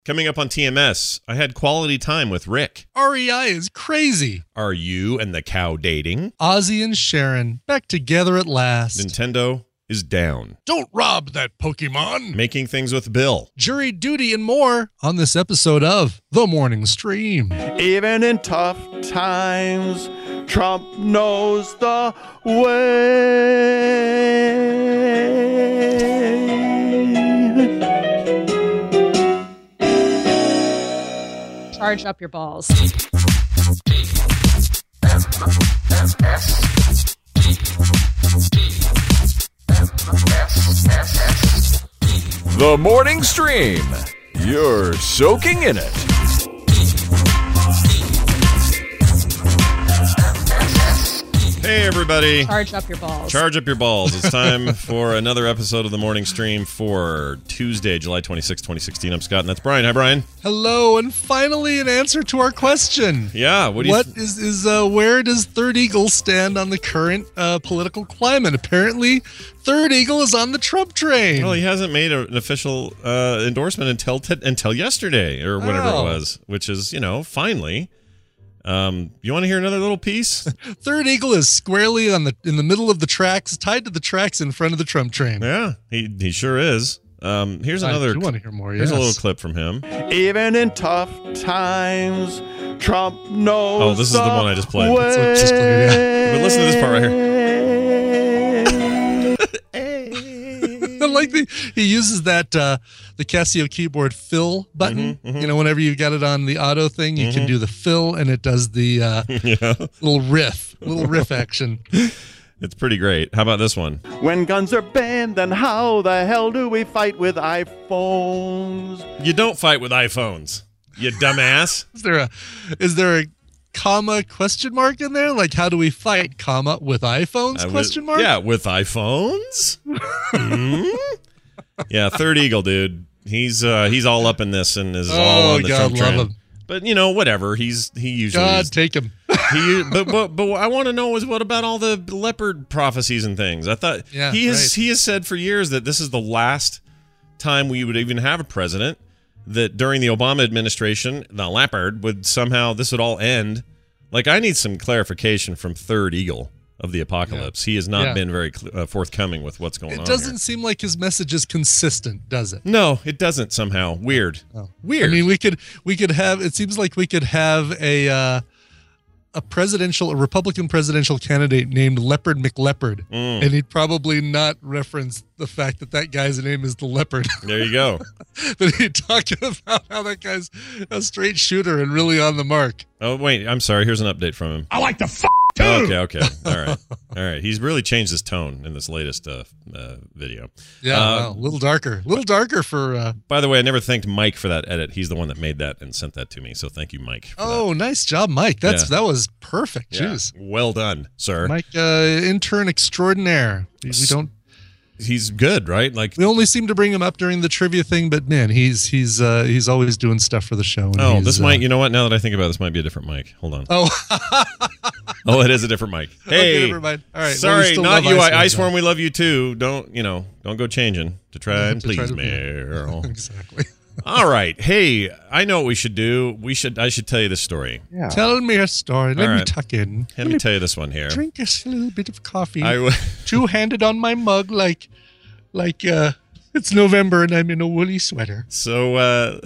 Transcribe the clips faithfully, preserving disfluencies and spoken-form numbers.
Coming up on T M S, I had quality time with Rick. R E I is crazy. Are you and the cow dating? Ozzy and Sharon back together at last. Nintendo is down. Don't rob that Pokemon. Making things with Bill. Jury duty and more on this episode of The Morning Stream. Even in tough times, Trump knows the way. Charge up your balls. The Morning Stream. You're soaking in it. Hey, everybody. Charge up your balls. Charge up your balls. It's time for another episode of The Morning Stream for Tuesday, July twenty-sixth, twenty sixteen. I'm Scott, and that's Brian. Hi, Brian. Hello, and finally an answer to our question. Yeah, what do you... What th- is, is uh, where does Third Eagle stand on the current uh, political climate? Apparently, Third Eagle is on the Trump train. Well, he hasn't made a, an official uh, endorsement until t- until yesterday, or whatever Oh. it was, which is, you know, finally... Um, you want to hear another little piece? Third Eagle is squarely on the in the middle of the tracks, tied to the tracks in front of the Trump train. Yeah, he he sure is. Um, here's another. I do want to hear more. Here's yes. a little clip from him. Even in tough times, Trump knows. Oh, this is the one I just played. Way. That's what just played, yeah. But listen to this part right here. I like the he uses that uh, the Casio keyboard fill button. Mm-hmm, mm-hmm. You know, whenever you got it on the auto thing, you Mm-hmm. can do the fill, and it does the uh, Yeah, little riff, little riff action. it's pretty great. How about this one? When guns are banned, then how the hell do we fight with iPhones? You don't fight with iPhones, you dumbass. Is there a is there a comma question mark in there? Like, how do we fight comma with iPhones I would- question mark? Yeah, with iPhones. Hmm? Yeah, Third Eagle, dude. He's uh, he's all up in this and is all Oh, on the God, Trump love train. him. But you know, whatever. He's he usually God, is- take him. He, but, but but I want to know is what about all the leopard prophecies and things? I thought Yeah, he has right. he has said for years that this is the last time we would even have a president. That during the Obama administration, the leopard would somehow this would all end. Like I need some clarification from Third Eagle of the Apocalypse. He has not Yeah. been very cl- uh, forthcoming with what's going It on. doesn't here. seem like his message is consistent, does it? No, it doesn't. Somehow weird. Oh. Weird. I mean, we could we could have. It seems like we could have a uh, a presidential, a Republican presidential candidate named Leopard McLeopard, Mm. and he'd probably not reference the fact that that guy's name is the Leopard. There you go. But he'd talk about how that guy's a straight shooter and really on the mark. Oh wait, I'm sorry. Here's an update from him. I like to f*** too. Oh, okay, okay. All right. All right. He's really changed his tone in this latest uh, uh, video. Yeah, Uh, wow, a little darker, a little darker for. Uh, By the way, I never thanked Mike for that edit. He's the one that made that and sent that to me. So thank you, Mike. for oh, nice job, Mike. That's Yeah. that was perfect. that. Yeah. Jeez, Well done, sir. Mike, uh, intern extraordinaire. We, we don't. He's good, right? Like, We only seem to bring him up during the trivia thing, but man, he's he's uh, he's always doing stuff for the show. and oh, he's, this uh, might, you know what? Now that I think about it, this might be a different Mike. Hold on. Oh, Oh, it is a different Mike. Hey, okay, never mind. All right, well, we sorry, still not love you. Iceworm, I, Iceworm, though. we love you too. Don't, you know, don't go changing to try and To please try to- me. Earl. Exactly. All right. Hey, I know what we should do. We should, I should tell you this story. Yeah. Tell me a story. Let All me right. tuck in. Let me tell you this one here. drink a s- little bit of coffee. I w- Two-handed on my mug, like like uh, it's November and I'm in a woolly sweater. So uh,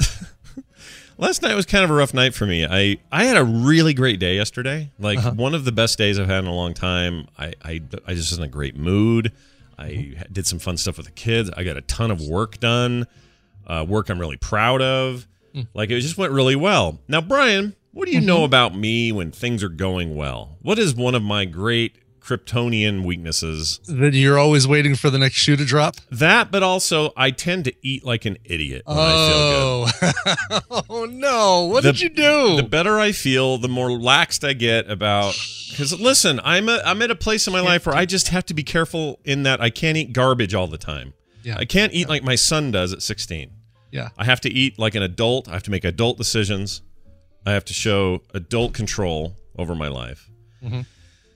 last night was kind of a rough night for me. I, I had a really great day yesterday, like Uh-huh. one of the best days I've had in a long time. I, I, I just was in a great mood. I did some fun stuff with the kids. I got a ton of work done, uh, work I'm really proud of. Mm. Like it just went really well. Now, Brian, what do you Mm-hmm. know about me when things are going well? What is one of my great Kryptonian weaknesses? That you're always waiting for the next shoe to drop. That, but also I tend to eat like an idiot when I feel good. Oh, oh no! What The- did you do? The better I feel, the more laxed I get about. Because listen, I'm a, I'm at a place in my life where I just have to be careful in that I can't eat garbage all the time. Yeah. I can't eat like my son does at sixteen. Yeah. I have to eat like an adult. I have to make adult decisions. I have to show adult control over my life. Mhm.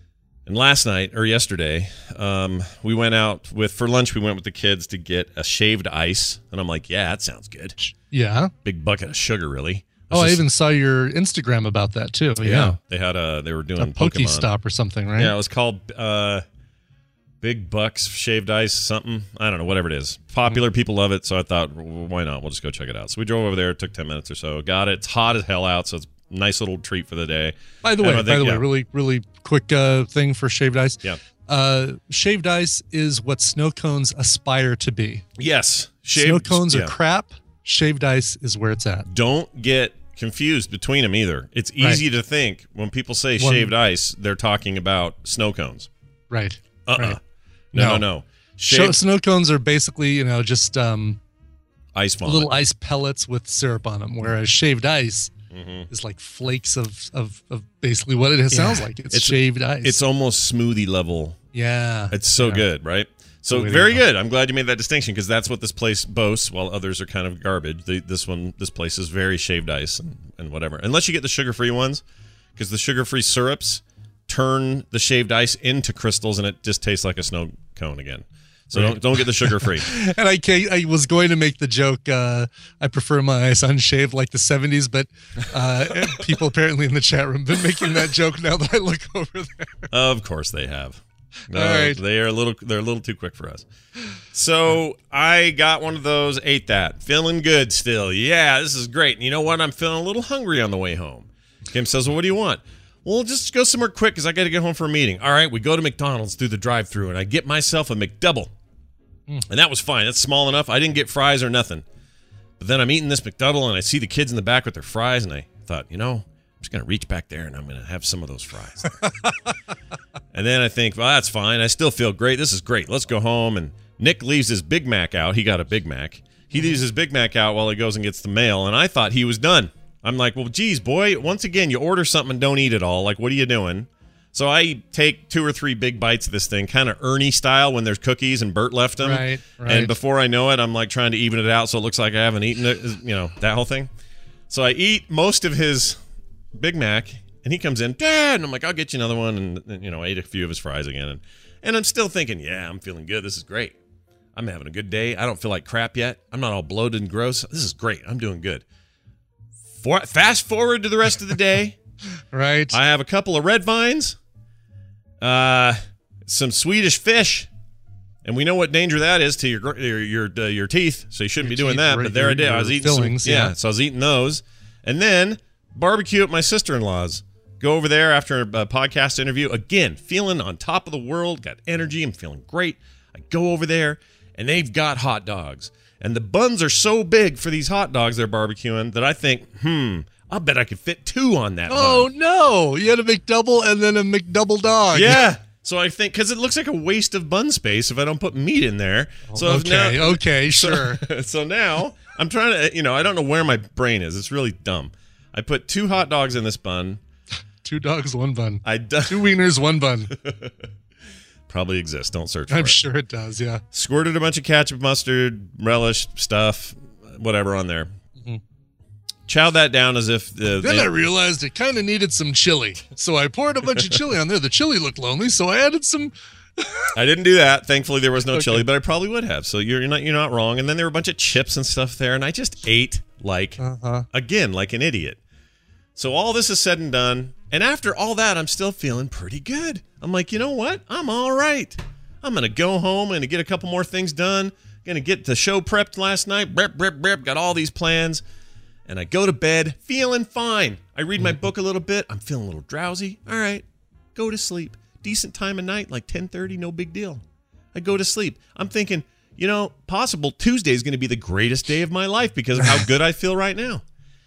And last night or yesterday, um, we went out with for lunch. We went with the kids to get a shaved ice, and I'm like, "Yeah, that sounds good." Yeah. Big bucket of sugar, really. Oh, I just, even saw your Instagram about that too. Yeah. yeah, they had a they were doing A Pokemon Pokestop or something, right? Yeah, it was called uh, Big Bucks Shaved Ice something. I don't know, whatever it is. Popular, people love it, so I thought, well, why not? We'll just go check it out. So we drove over there. It took ten minutes or so. Got it. It's hot as hell out, so it's a nice little treat for the day. By the And way, I by think- the yeah. way, really, really quick uh, thing for shaved ice. Yeah. Uh, shaved ice is what snow cones aspire to be. Yes. Shaved, Snow cones yeah. are crap. Shaved ice is where it's at. Don't get confused between them either. It's easy to think when people say One- shaved ice, they're talking about snow cones. Right. Uh-uh. Right. No, no, No. no. Sho- Shaved snow cones are basically, you know, just um, ice vomit. little ice pellets with syrup on them, whereas shaved ice Mhm. is like flakes of, of, of basically what it sounds like. It's, It's- shaved ice. It's almost smoothie level. yeah. It's so Yeah. good, right? So The way to very go. good. I'm glad you made that distinction because that's what this place boasts, while others are kind of garbage. The, this one, this place is very shaved ice and, and whatever. Unless you get the sugar-free ones, because the sugar-free syrups turn the shaved ice into crystals, and it just tastes like a snow cone again. So don't don't get the sugar-free. And I can't, I was going to make the joke, uh, I prefer my ice unshaved like the seventies, but uh, people apparently in the chat room have been making that joke now that I look over there. Of course they have. No, All right. They are a little they're a little too quick for us. So I got one of those, ate that. Feeling good still. Yeah, this is great. And you know what? I'm feeling a little hungry on the way home. Kim says, well, what do you want? Well, just go somewhere quick because I got to get home for a meeting. All right, we go to McDonald's through the drive-thru, and I get myself a McDouble. And that was fine. That's small enough. I didn't get fries or nothing. But then I'm eating this McDouble, and I see the kids in the back with their fries, and I thought, you know, I'm just going to reach back there, and I'm going to have some of those fries. And then I think, well, that's fine. I still feel great. This is great. Let's go home. And Nick leaves his Big Mac out. He got a Big Mac. He leaves his Big Mac out while he goes and gets the mail, and I thought he was done. I'm like, well, geez, boy, once again, you order something and don't eat it all. Like, what are you doing? So I take two or three big bites of this thing, kind of Ernie style when there's cookies and Bert left them. Right, right. And before I know it, I'm like trying to even it out so it looks like I haven't eaten it, you know, that whole thing. So I eat most of his Big Mac, and he comes in, Dad, and I'm like, I'll get you another one, and, and you know, I ate a few of his fries again. And, and I'm still thinking, yeah, I'm feeling good. This is great. I'm having a good day. I don't feel like crap yet. I'm not all bloated and gross. This is great. I'm doing good. For, fast forward to the rest of the day. Right. I have a couple of red vines, uh, some Swedish fish, and we know what danger that is to your gr- your your, uh, your teeth. So you shouldn't Your be doing teeth, that. right, But there I your- did. I was your eating fillings, some, yeah. yeah. So I was eating those, and then barbecue at my sister-in-law's. Go over there after a podcast interview. Again, feeling on top of the world. Got energy. I'm feeling great. I go over there, and they've got hot dogs. And the buns are so big for these hot dogs they're barbecuing that I think, hmm, I bet I could fit two on that Oh, bun. no. You had a McDouble and then a McDouble dog. Yeah. So I think, because it looks like a waste of bun space if I don't put meat in there. So if okay. now, okay. Sure. So, so now I'm trying to, you know, I don't know where my brain is. It's really dumb. I put two hot dogs in this bun. Two dogs, one bun. I d- Two wieners, one bun. probably exists. Don't search for I'm it. sure it does. Yeah. Squirted a bunch of ketchup, mustard, relish stuff, whatever on there. Mm-hmm. Chowed that down as if the. Then they- I realized it kind of needed some chili. So I poured a bunch of chili on there. The chili looked lonely, so I added some. I didn't do that. Thankfully, there was no Okay. chili, but I probably would have. So you're, you're not you're not wrong. And then there were a bunch of chips and stuff there, and I just ate like Uh-huh. again like an idiot. So all this is said and done, and after all that, I'm still feeling pretty good. I'm like, you know what? I'm all right. I'm gonna go home and get a couple more things done. Gonna get the show prepped last night. Brep, brep, brep. Got all these plans, and I go to bed feeling fine. I read my book a little bit. I'm feeling a little drowsy. All right, go to sleep. Decent time of night, like ten thirty, no big deal. I go to sleep. I'm thinking, you know, possible Tuesday is going to be the greatest day of my life because of how good I feel right now.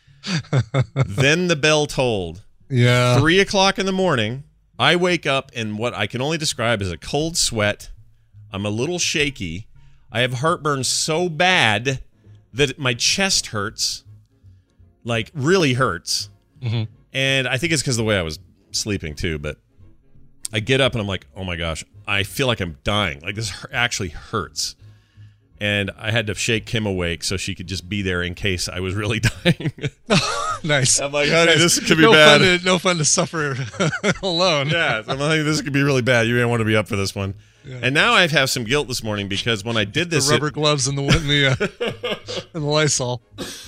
Then the bell tolled. Yeah. Three o'clock in the morning, I wake up in what I can only describe as a cold sweat. I'm a little shaky. I have heartburn so bad that my chest hurts, like really hurts. Mhm. And I think it's because of the way I was sleeping too, but I get up and I'm like, oh my gosh, I feel like I'm dying. Like this hu- actually hurts. And I had to shake Kim awake so she could just be there in case I was really dying. Nice. I'm like, honey, Nice. this could be no bad. Fun to, no fun to suffer alone. Yeah, I'm like, this could be really bad. You may want to be up for this one. Yeah. And now I have some guilt this morning because when I did this, the rubber it, gloves and the in the, uh, and the Lysol.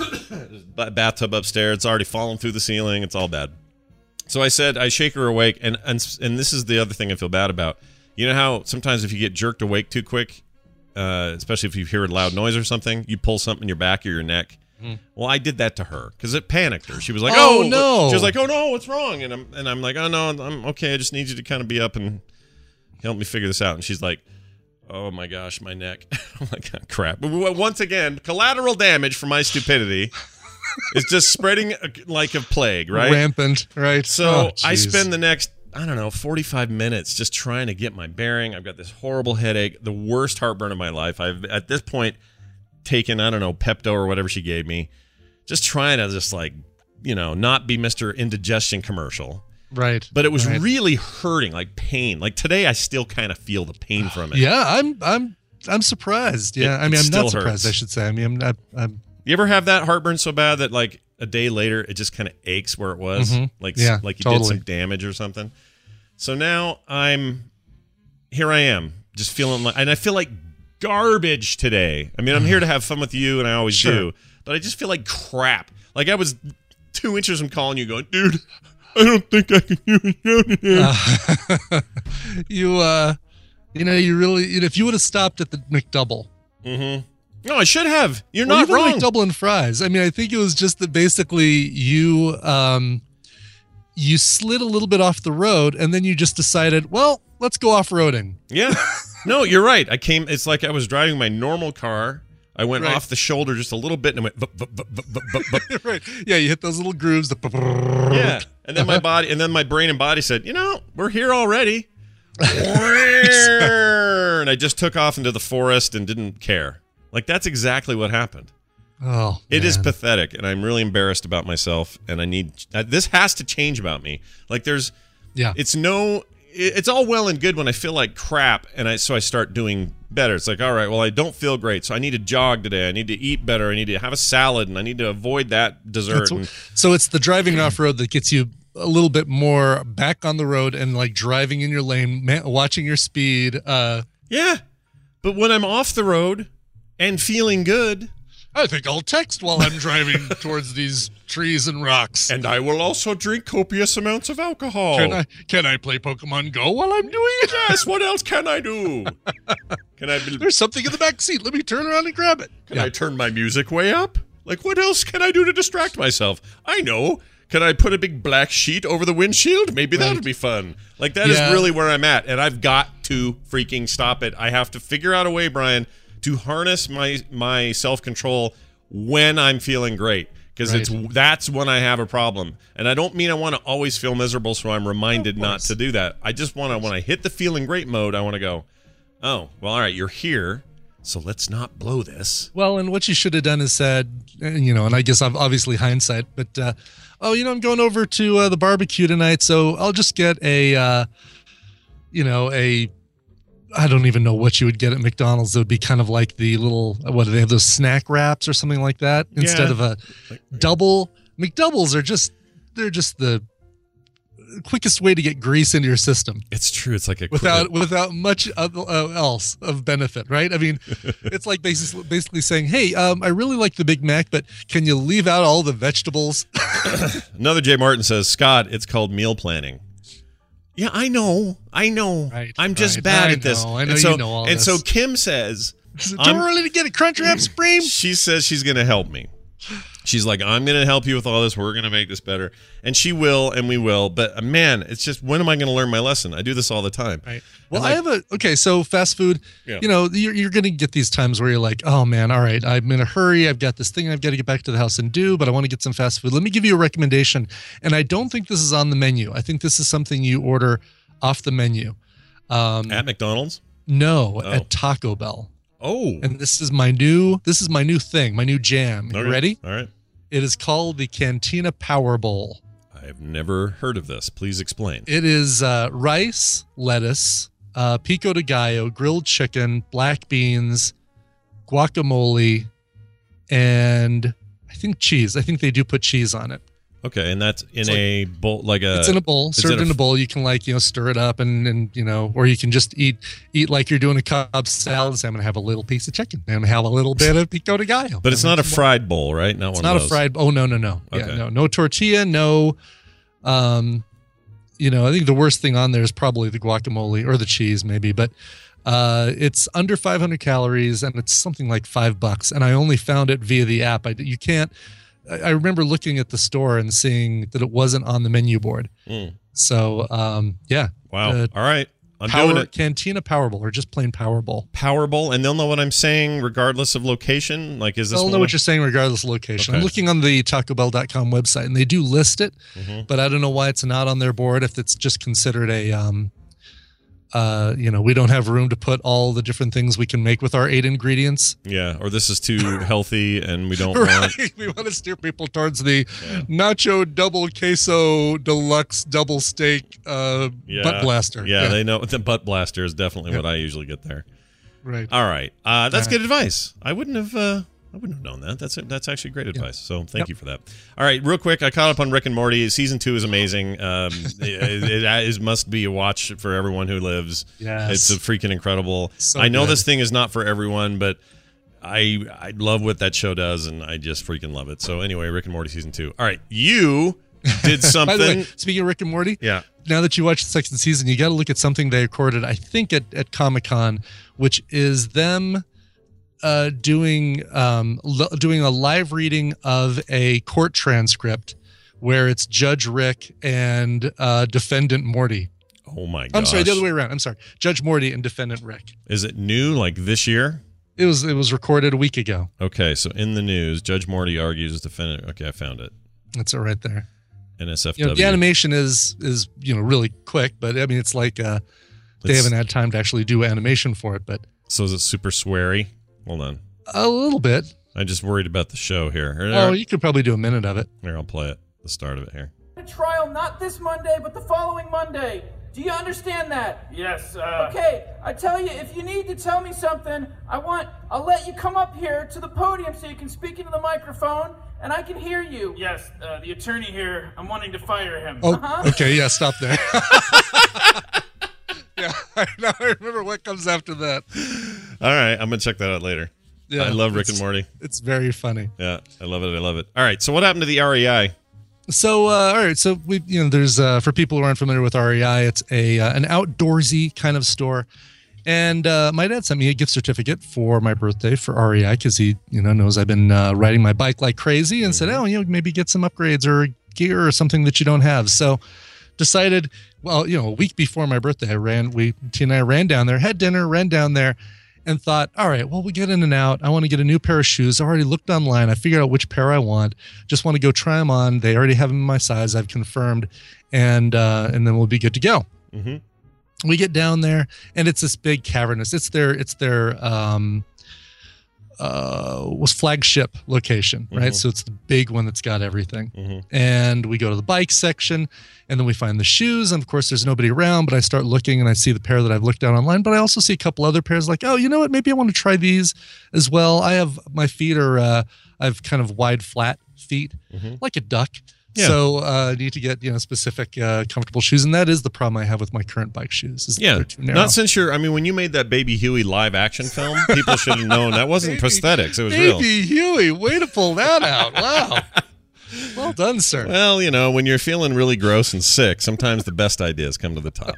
bathtub upstairs, it's already fallen through the ceiling. It's all bad. So I said, I shake her awake, and and and this is the other thing I feel bad about. You know how sometimes if you get jerked awake too quick, uh, especially if you hear a loud noise or something, you pull something in your back or your neck. Mm. Well, I did that to her because it panicked her. She was like, "Oh, oh no!" She was like, "Oh no, what's wrong?" And I'm and I'm like, "Oh no, I'm okay. I just need you to kind of be up and help me figure this out." And she's like, "Oh my gosh, my neck." I'm like, oh, crap. Once again, collateral damage from my stupidity is just spreading like a plague, right? Rampant, right? So oh, I spend the next, I don't know, forty-five minutes just trying to get my bearing. I've got this horrible headache, the worst heartburn of my life. I've, at this point, taken, I don't know, Pepto or whatever she gave me. Just trying to just like, you know, not be Mister Indigestion commercial. Right. But it was right. really hurting, like pain. Like today, I still kind of feel the pain from it. Yeah, I'm, I'm, I'm surprised. Yeah, It- I mean, it I'm still not surprised. hurts. I should say. I mean, I'm, not, I'm. You ever have that heartburn so bad that like a day later it just kind of aches where it was, Mhm. like Yeah, like you totally. did some damage or something? So now I'm here. I am just feeling like, and I feel like garbage today. I mean, I'm here to have fun with you, and I always Sure. do, but I just feel like crap. Like I was two inches from calling you, going, dude, I don't think I can do it today. Uh, you, uh, you know, you really. You know, if you would have stopped at the McDouble. Mm-hmm. No, I should have. You're Well, not even wrong. McDouble and fries. I mean, I think it was just that basically you um, you slid a little bit off the road, and then you just decided, well, let's go off roading. Yeah. No, you're right. I came. It's like I was driving my normal car. I went Right. off the shoulder just a little bit, and I went. Vup, vup, vup, vup, vup, vup, vup. Right? Yeah, you hit those little grooves. The Yeah. And then my body, and then my brain and body said, you know, we're here already. And I just took off into the forest and didn't care. Like that's exactly what happened. Oh, It is man. pathetic, and I'm really embarrassed about myself. And I need uh, this has to change about me. Like there's, Yeah. it's no, it- it's all well and good when I feel like crap, and I so I start doing better. It's like, all right, well, I don't feel great, so I need to jog today. I need to eat better. I need to have a salad, and I need to avoid that dessert. That's And, what- so it's the driving off road that gets you a little bit more back on the road and like driving in your lane, ma- watching your speed. Uh, yeah, but when I'm off the road and feeling good, I think I'll text while I'm driving towards these trees and rocks. and I will also drink copious amounts of alcohol. Can I can I play Pokemon Go while I'm doing it? Yes. What else can I do? Can I? Be, There's something in the back seat. Let me turn around and grab it. Can I turn my music way up? Like, what else can I do to distract myself? I know. Can I put a big black sheet over the windshield? Maybe that Right. would be fun. Like, that is Yeah. really where I'm at, and I've got to freaking stop it. I have to figure out a way, Brian, to harness my my self-control when I'm feeling great, because Right. it's that's when I have a problem. And I don't mean I want to always feel miserable, so I'm reminded not to do that. I just want to, when I hit the feeling great mode, I want to go, oh, well, all right, you're here, so let's not blow this. Well, and what you should have done is said, and, you know, and I guess I've obviously hindsight, but uh, oh, you know, I'm going over to uh, the barbecue tonight, so I'll just get a, uh, you know, a. I don't even know what you would get at McDonald's. It would be kind of like the little, what do they have, those snack wraps or something like that instead Yeah. of a double. McDoubles are just, they're just the quickest way to get grease into your system It's true. It's like a without without much of, uh, else of benefit, right? I mean, it's like basically, basically saying, hey, um, I really like the Big Mac, but can you leave out all the vegetables? Another Jay Martin says, Scott, it's called meal planning. Yeah, I know. I know. Right, I'm just right. bad I at this. know. I know and so, you know all And this. so Kim says, Is it too I'm- early to get a Crunchwrap Supreme? she says she's going to help me. She's like, I'm going to help you with all this. We're going to make this better. And she will, and we will. But uh, man, it's just, when am I going to learn my lesson? I do this all the time. Right. Well, And, I like- have a okay. So fast food, Yeah. you know, you're, you're going to get these times where you're like, oh man, all right, I'm in a hurry. I've got this thing I've got to get back to the house and do, but I want to get some fast food. Let me give you a recommendation. And I don't think this is on the menu. I think this is something you order off the menu. Um, At McDonald's? no, Oh. at Taco Bell. Oh. And this is my new this is my new thing, my new jam. You Okay. ready? All right. It is called the Cantina Power Bowl. I've never heard of this. Please explain. It is uh, rice, lettuce, uh, pico de gallo, grilled chicken, black beans, guacamole, and I think cheese. I think they do put cheese on it. Okay, and that's in It's like- a bowl, like a. It's in a bowl, it's served in in a- a bowl. You can like, you know, stir it up and, and, you know, or you can just eat, eat like you're doing a Cobb salad. So I'm going to have a little piece of chicken and have a little bit of pico de gallo. But it's not a fried bowl, right? Not It's one not of a those. fried. Oh, no, no, no. Okay. Yeah, no, no tortilla. No, um, you know, I think the worst thing on there is probably the guacamole or the cheese maybe, but, uh, it's under five hundred calories and it's something like five bucks. And I only found it via the app. I, you can't, I I remember looking at the store and seeing that it wasn't on the menu board. Mm. So, um, yeah. Wow. Uh, All right. I'm Power, doing it. Cantina Power Bowl or just plain Power Bowl. Power Bowl, and they'll know what I'm saying regardless of location. Like, is this They'll one know of- what you're saying regardless of location. Okay. I'm looking on the Taco Bell dot com website and they do list it, Mhm. but I don't know why it's not on their board. If it's just considered a, um, uh, you know, we don't have room to put all the different things we can make with our eight ingredients. Yeah, or this is too healthy and we don't want. Right. We want to steer people towards the nacho double queso deluxe double steak uh, Yeah. butt blaster. Yeah, they know the butt blaster is definitely Yeah. what I usually get there. right. All right, uh, that's All good advice. I wouldn't have. Uh, I wouldn't have known that. That's that's actually great advice. So thank Yep. you for that. All right, real quick, I caught up on Rick and Morty. Season two is amazing. Um, it, it, it is must be a watch for everyone who lives. Yes. It's a freaking incredible. So I know good. this thing is not for everyone, but I I love what that show does, and I just freaking love it. So anyway, Rick and Morty season two. All right, you did something. By the way, speaking of Rick and Morty, yeah. now that you watched the second season, you got to look at something they recorded, I think, at, at Comic-Con, which is them uh, doing um, l- doing a live reading of a court transcript where it's Judge Rick and uh, Defendant Morty. Oh my god. I'm sorry, the other way around. I'm sorry, Judge Morty and Defendant Rick. Is it new, like this year? It was it was recorded a week ago. Okay, so in the news, Judge Morty argues defendant. Okay, I found it. That's it right there. N S F You W. know, the animation is is you know really quick, but I mean it's like uh, they It's- haven't had time to actually do animation for it, but So is it super sweary? Hold on. a little bit. I'm just worried about the show here. Here, Oh, you could probably do a minute of it. here, I'll play it. The start of it here. Trial not this Monday, but the following Monday. Do you understand that? Yes, uh... Okay, I tell you, if you need to tell me something, I want, I'll let you come up here to the podium so you can speak into the microphone and I can hear you. Yes, uh, the attorney here, I'm wanting to fire him. Oh, Uh-huh. okay, yeah, stop there. yeah, I now I remember what comes after that. All right, I'm gonna check that out later. Yeah, I love Rick it's- and Morty. It's very funny. Yeah, I love it. I love it. All right, so what happened to the R E I? So, uh, all right, so we, you know, there's uh, for people who aren't familiar with R E I, it's a uh, an outdoorsy kind of store. And uh, my dad sent me a gift certificate for my birthday for R E I because he, you know, knows I've been uh, riding my bike like crazy, and said, oh, you know, maybe get some upgrades or gear or something that you don't have. So, decided, well, you know, a week before my birthday, I ran, we, T and I ran down there, had dinner, ran down there, and thought, all right, well, we get in and out. I want to get a new pair of shoes. I already looked online. I figured out which pair I want. Just want to go try them on. They already have them in my size. I've confirmed, and uh, and then we'll be good to go. Mhm. We get down there, and it's this big cavernous. It's their it's their um, uh, was flagship location, right? Mhm. So it's the big one that's got everything. Mhm. And we go to the bike section, and then we find the shoes. And of course, there's nobody around, but I start looking and I see the pair that I've looked at online. But I also see a couple other pairs like, oh, you know what? Maybe I want to try these as well. I have my feet are, uh, I have kind of wide, flat feet, Mhm. like a duck. Yeah. So uh, I need to get, you know, specific uh, comfortable shoes. And that is the problem I have with my current bike shoes. Is that Yeah, they're too narrow. not since you're. I mean, when you made that Baby Huey live action film, people should have known that wasn't Baby- prosthetics. It was real. Baby Huey, way to pull that out. Wow. Well done, sir. Well, you know, when you're feeling really gross and sick, sometimes the best ideas come to the top.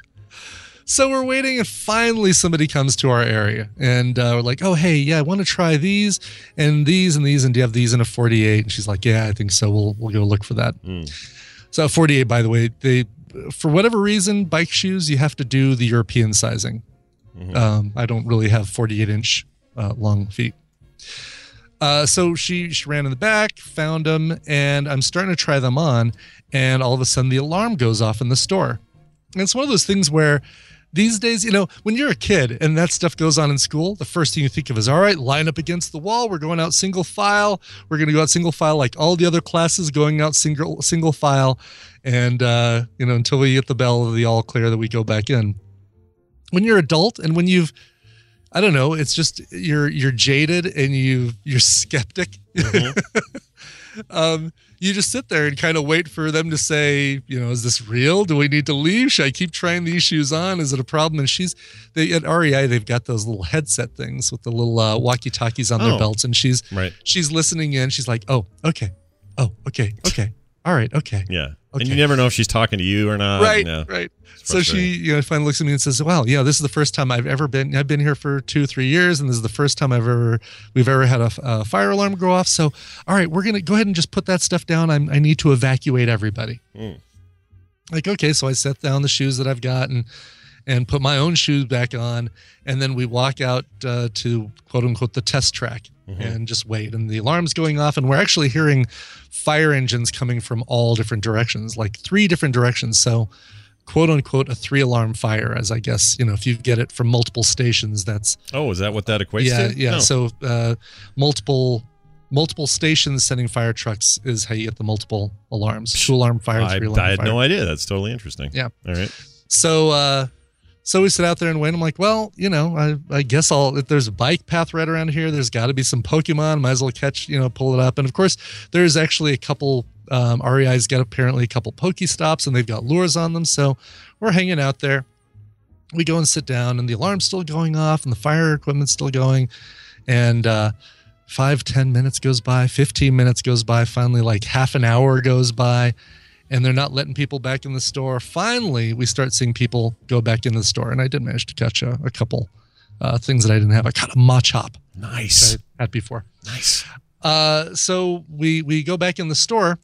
So we're waiting, and finally somebody comes to our area, and uh, we're like, "Oh, hey, yeah, I want to try these and these and these, and do you have these in a forty-eight?" And she's like, "Yeah, I think so. We'll we'll go look for that." Mm. So forty-eight, by the way, they for whatever reason, bike shoes you have to do the European sizing. Mhm. Um, I don't really have forty-eight inch uh, long feet. Uh, so she she ran in the back, found them, and I'm starting to try them on, and all of a sudden the alarm goes off in the store. And it's one of those things where these days, you know, when you're a kid and that stuff goes on in school, the first thing you think of is, all right, line up against the wall. We're going out single file. We're going to go out single file like all the other classes going out single single file. And, uh, you know, until we get the bell of the all clear that we go back in. When you're adult and when you've, I don't know, it's just you're you're jaded and you you're skeptic. Mhm. um, you just sit there and kind of wait for them to say, you know, is this real? Do we need to leave? Should I keep trying these shoes on? Is it a problem? And she's they at R E I, they've got those little headset things with the little uh, walkie-talkies on Oh. their belts, and she's Right. she's listening in. She's like, oh, okay, oh, okay, okay, all right, okay. Yeah. Okay. And you never know if she's talking to you or not. Right, Yeah. right. It's So she, frustrating. you know, finally looks at me and says, "Well, yeah, this is the first time I've ever been. I've been here for two, three years, and this is the first time I've ever we've ever had a, a fire alarm go off. So, all right, we're gonna go ahead and just put that stuff down. I'm, I need to evacuate everybody." Mm. Like, okay, so I set down the shoes that I've got and and put my own shoes back on, and then we walk out uh, to quote unquote the test track and just wait. And the alarm's going off, and we're actually hearing fire engines coming from all different directions, like three different directions. So, quote unquote, a three alarm fire, as I guess, you know, if you get it from multiple stations, that's Oh, is that what that equates yeah, to? yeah. No. So uh, multiple multiple stations sending fire trucks is how you get the multiple alarms. Two alarm fire, I, three alarm I had fire. no idea. That's totally interesting. Yeah. All right. So, uh, so we sit out there and wait. I'm like, well, you know, I, I guess I'll, if there's a bike path right around here, there's got to be some Pokemon. Might as well catch, you know, pull it up. And of course, there's actually a couple, um, R E I's got apparently a couple Pokestops and they've got lures on them. So we're hanging out there. We go and sit down and the alarm's still going off and the fire equipment's still going. And, uh, five, ten minutes goes by, fifteen minutes goes by. Finally, like half an hour goes by. And they're not letting people back in the store. Finally, we start seeing people go back into the store. And I did manage to catch a, a couple uh, things that I didn't have. I caught a Machop Nice. that I had before. Nice. Uh, so we we go back in the store,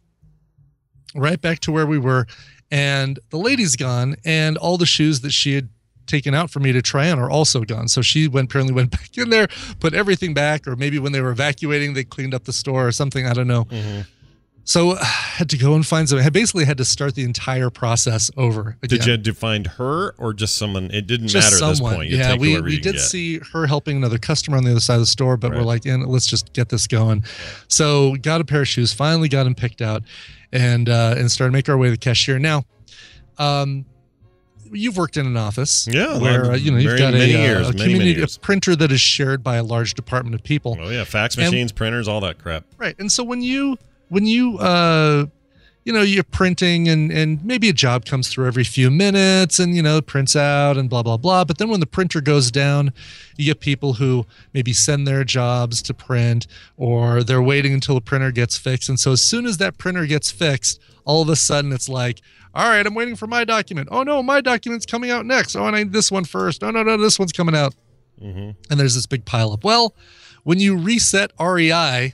right back to where we were. And the lady's gone. And all the shoes that she had taken out for me to try on are also gone. So she went apparently went back in there, put everything back. Or maybe when they were evacuating, they cleaned up the store or something. I don't know. Mm-hmm. So I had to go and find some. I basically had to start the entire process over again. Did you, did you find her or just someone? It didn't Just matter at someone. this point. You yeah, take we, whoever we you can did get. see her helping another customer on the other side of the store, but we're Right. like, and let's just get this going. So got a pair of shoes, finally got them picked out, and uh, and started making our way to the cashier. Now, um, you've worked in an office, Yeah, where well, uh, you know you've very got many a, uh, years, a many, community, many years. a printer that is shared by a large department of people. Oh yeah, fax And- machines, printers, all that crap. Right. And so when you when you uh you know, you're printing and and maybe a job comes through every few minutes and you know, it prints out and blah blah blah. But then when the printer goes down, you get people who maybe send their jobs to print or they're waiting until the printer gets fixed. And so as soon as that printer gets fixed, all of a sudden it's like, all right, I'm waiting for my document. Oh no, my document's coming out next. Oh, and I need this one first. Oh no, no, this one's coming out. Mm-hmm. And there's this big pile up. Well, when you reset R E I,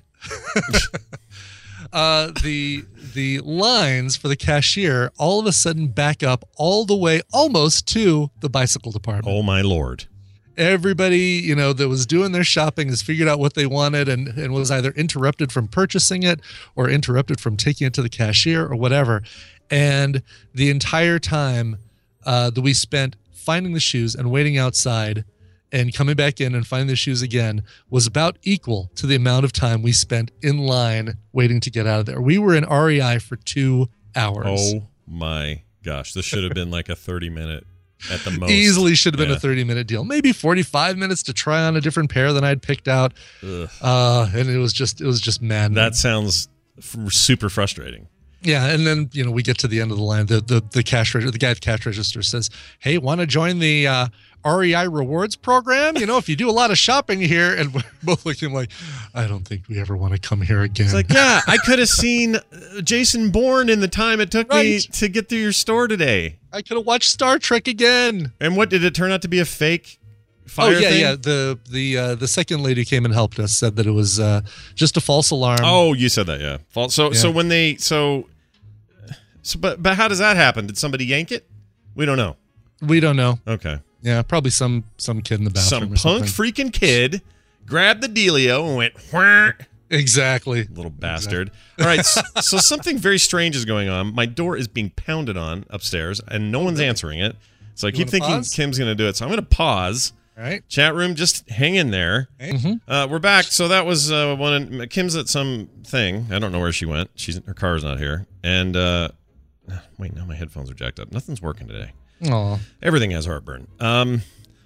uh, the the lines for the cashier all of a sudden back up all the way almost to the bicycle department. Oh my lord. Everybody, you know, that was doing their shopping has figured out what they wanted and, and was either interrupted from purchasing it or interrupted from taking it to the cashier or whatever. And the entire time uh, that we spent finding the shoes and waiting outside and coming back in and finding the shoes again was about equal to the amount of time we spent in line waiting to get out of there. We were in R E I for two hours. Oh my gosh. This should have been like a thirty minute at the most. Easily should have been Yeah. a thirty minute deal, maybe forty-five minutes to try on a different pair than I'd picked out. Ugh. Uh, and it was just, it was just mad. That sounds f- super frustrating. Yeah, and then you know we get to the end of the line. The the the cash register, the guy at the cash register says, "Hey, want to join the uh, R E I rewards program? You know, if you do a lot of shopping here." And we're both looking like, "I don't think we ever want to come here again." It's like, yeah, I could have seen uh, Jason Bourne in the time it took me Right. to get through your store today. I could have watched Star Trek again. And what did it turn out to be a fake fire oh yeah, thing? yeah. The the uh, the second lady who came and helped us said that it was uh, just a false alarm. Oh, you said that, yeah. False. So so Yeah. when they so so but but how does that happen? Did somebody yank it? We don't know. We don't know. Okay. Yeah, probably some some kid in the bathroom. Some or something. punk freaking kid grabbed the dealio and went whah, Exactly. little bastard. All right, so, so something very strange is going on. My door is being pounded on upstairs and no one's answering it. So I keep wanna thinking pause? Kim's going to do it. So I'm going to pause. All right. Chat room, just hang in there. Mhm. Uh, we're back. So that was uh, one. Kim's at some thing. I don't know where she went. She's her car's not here. And uh, wait, now my headphones are jacked up. Nothing's working today. Aw. Everything has heartburn. Um,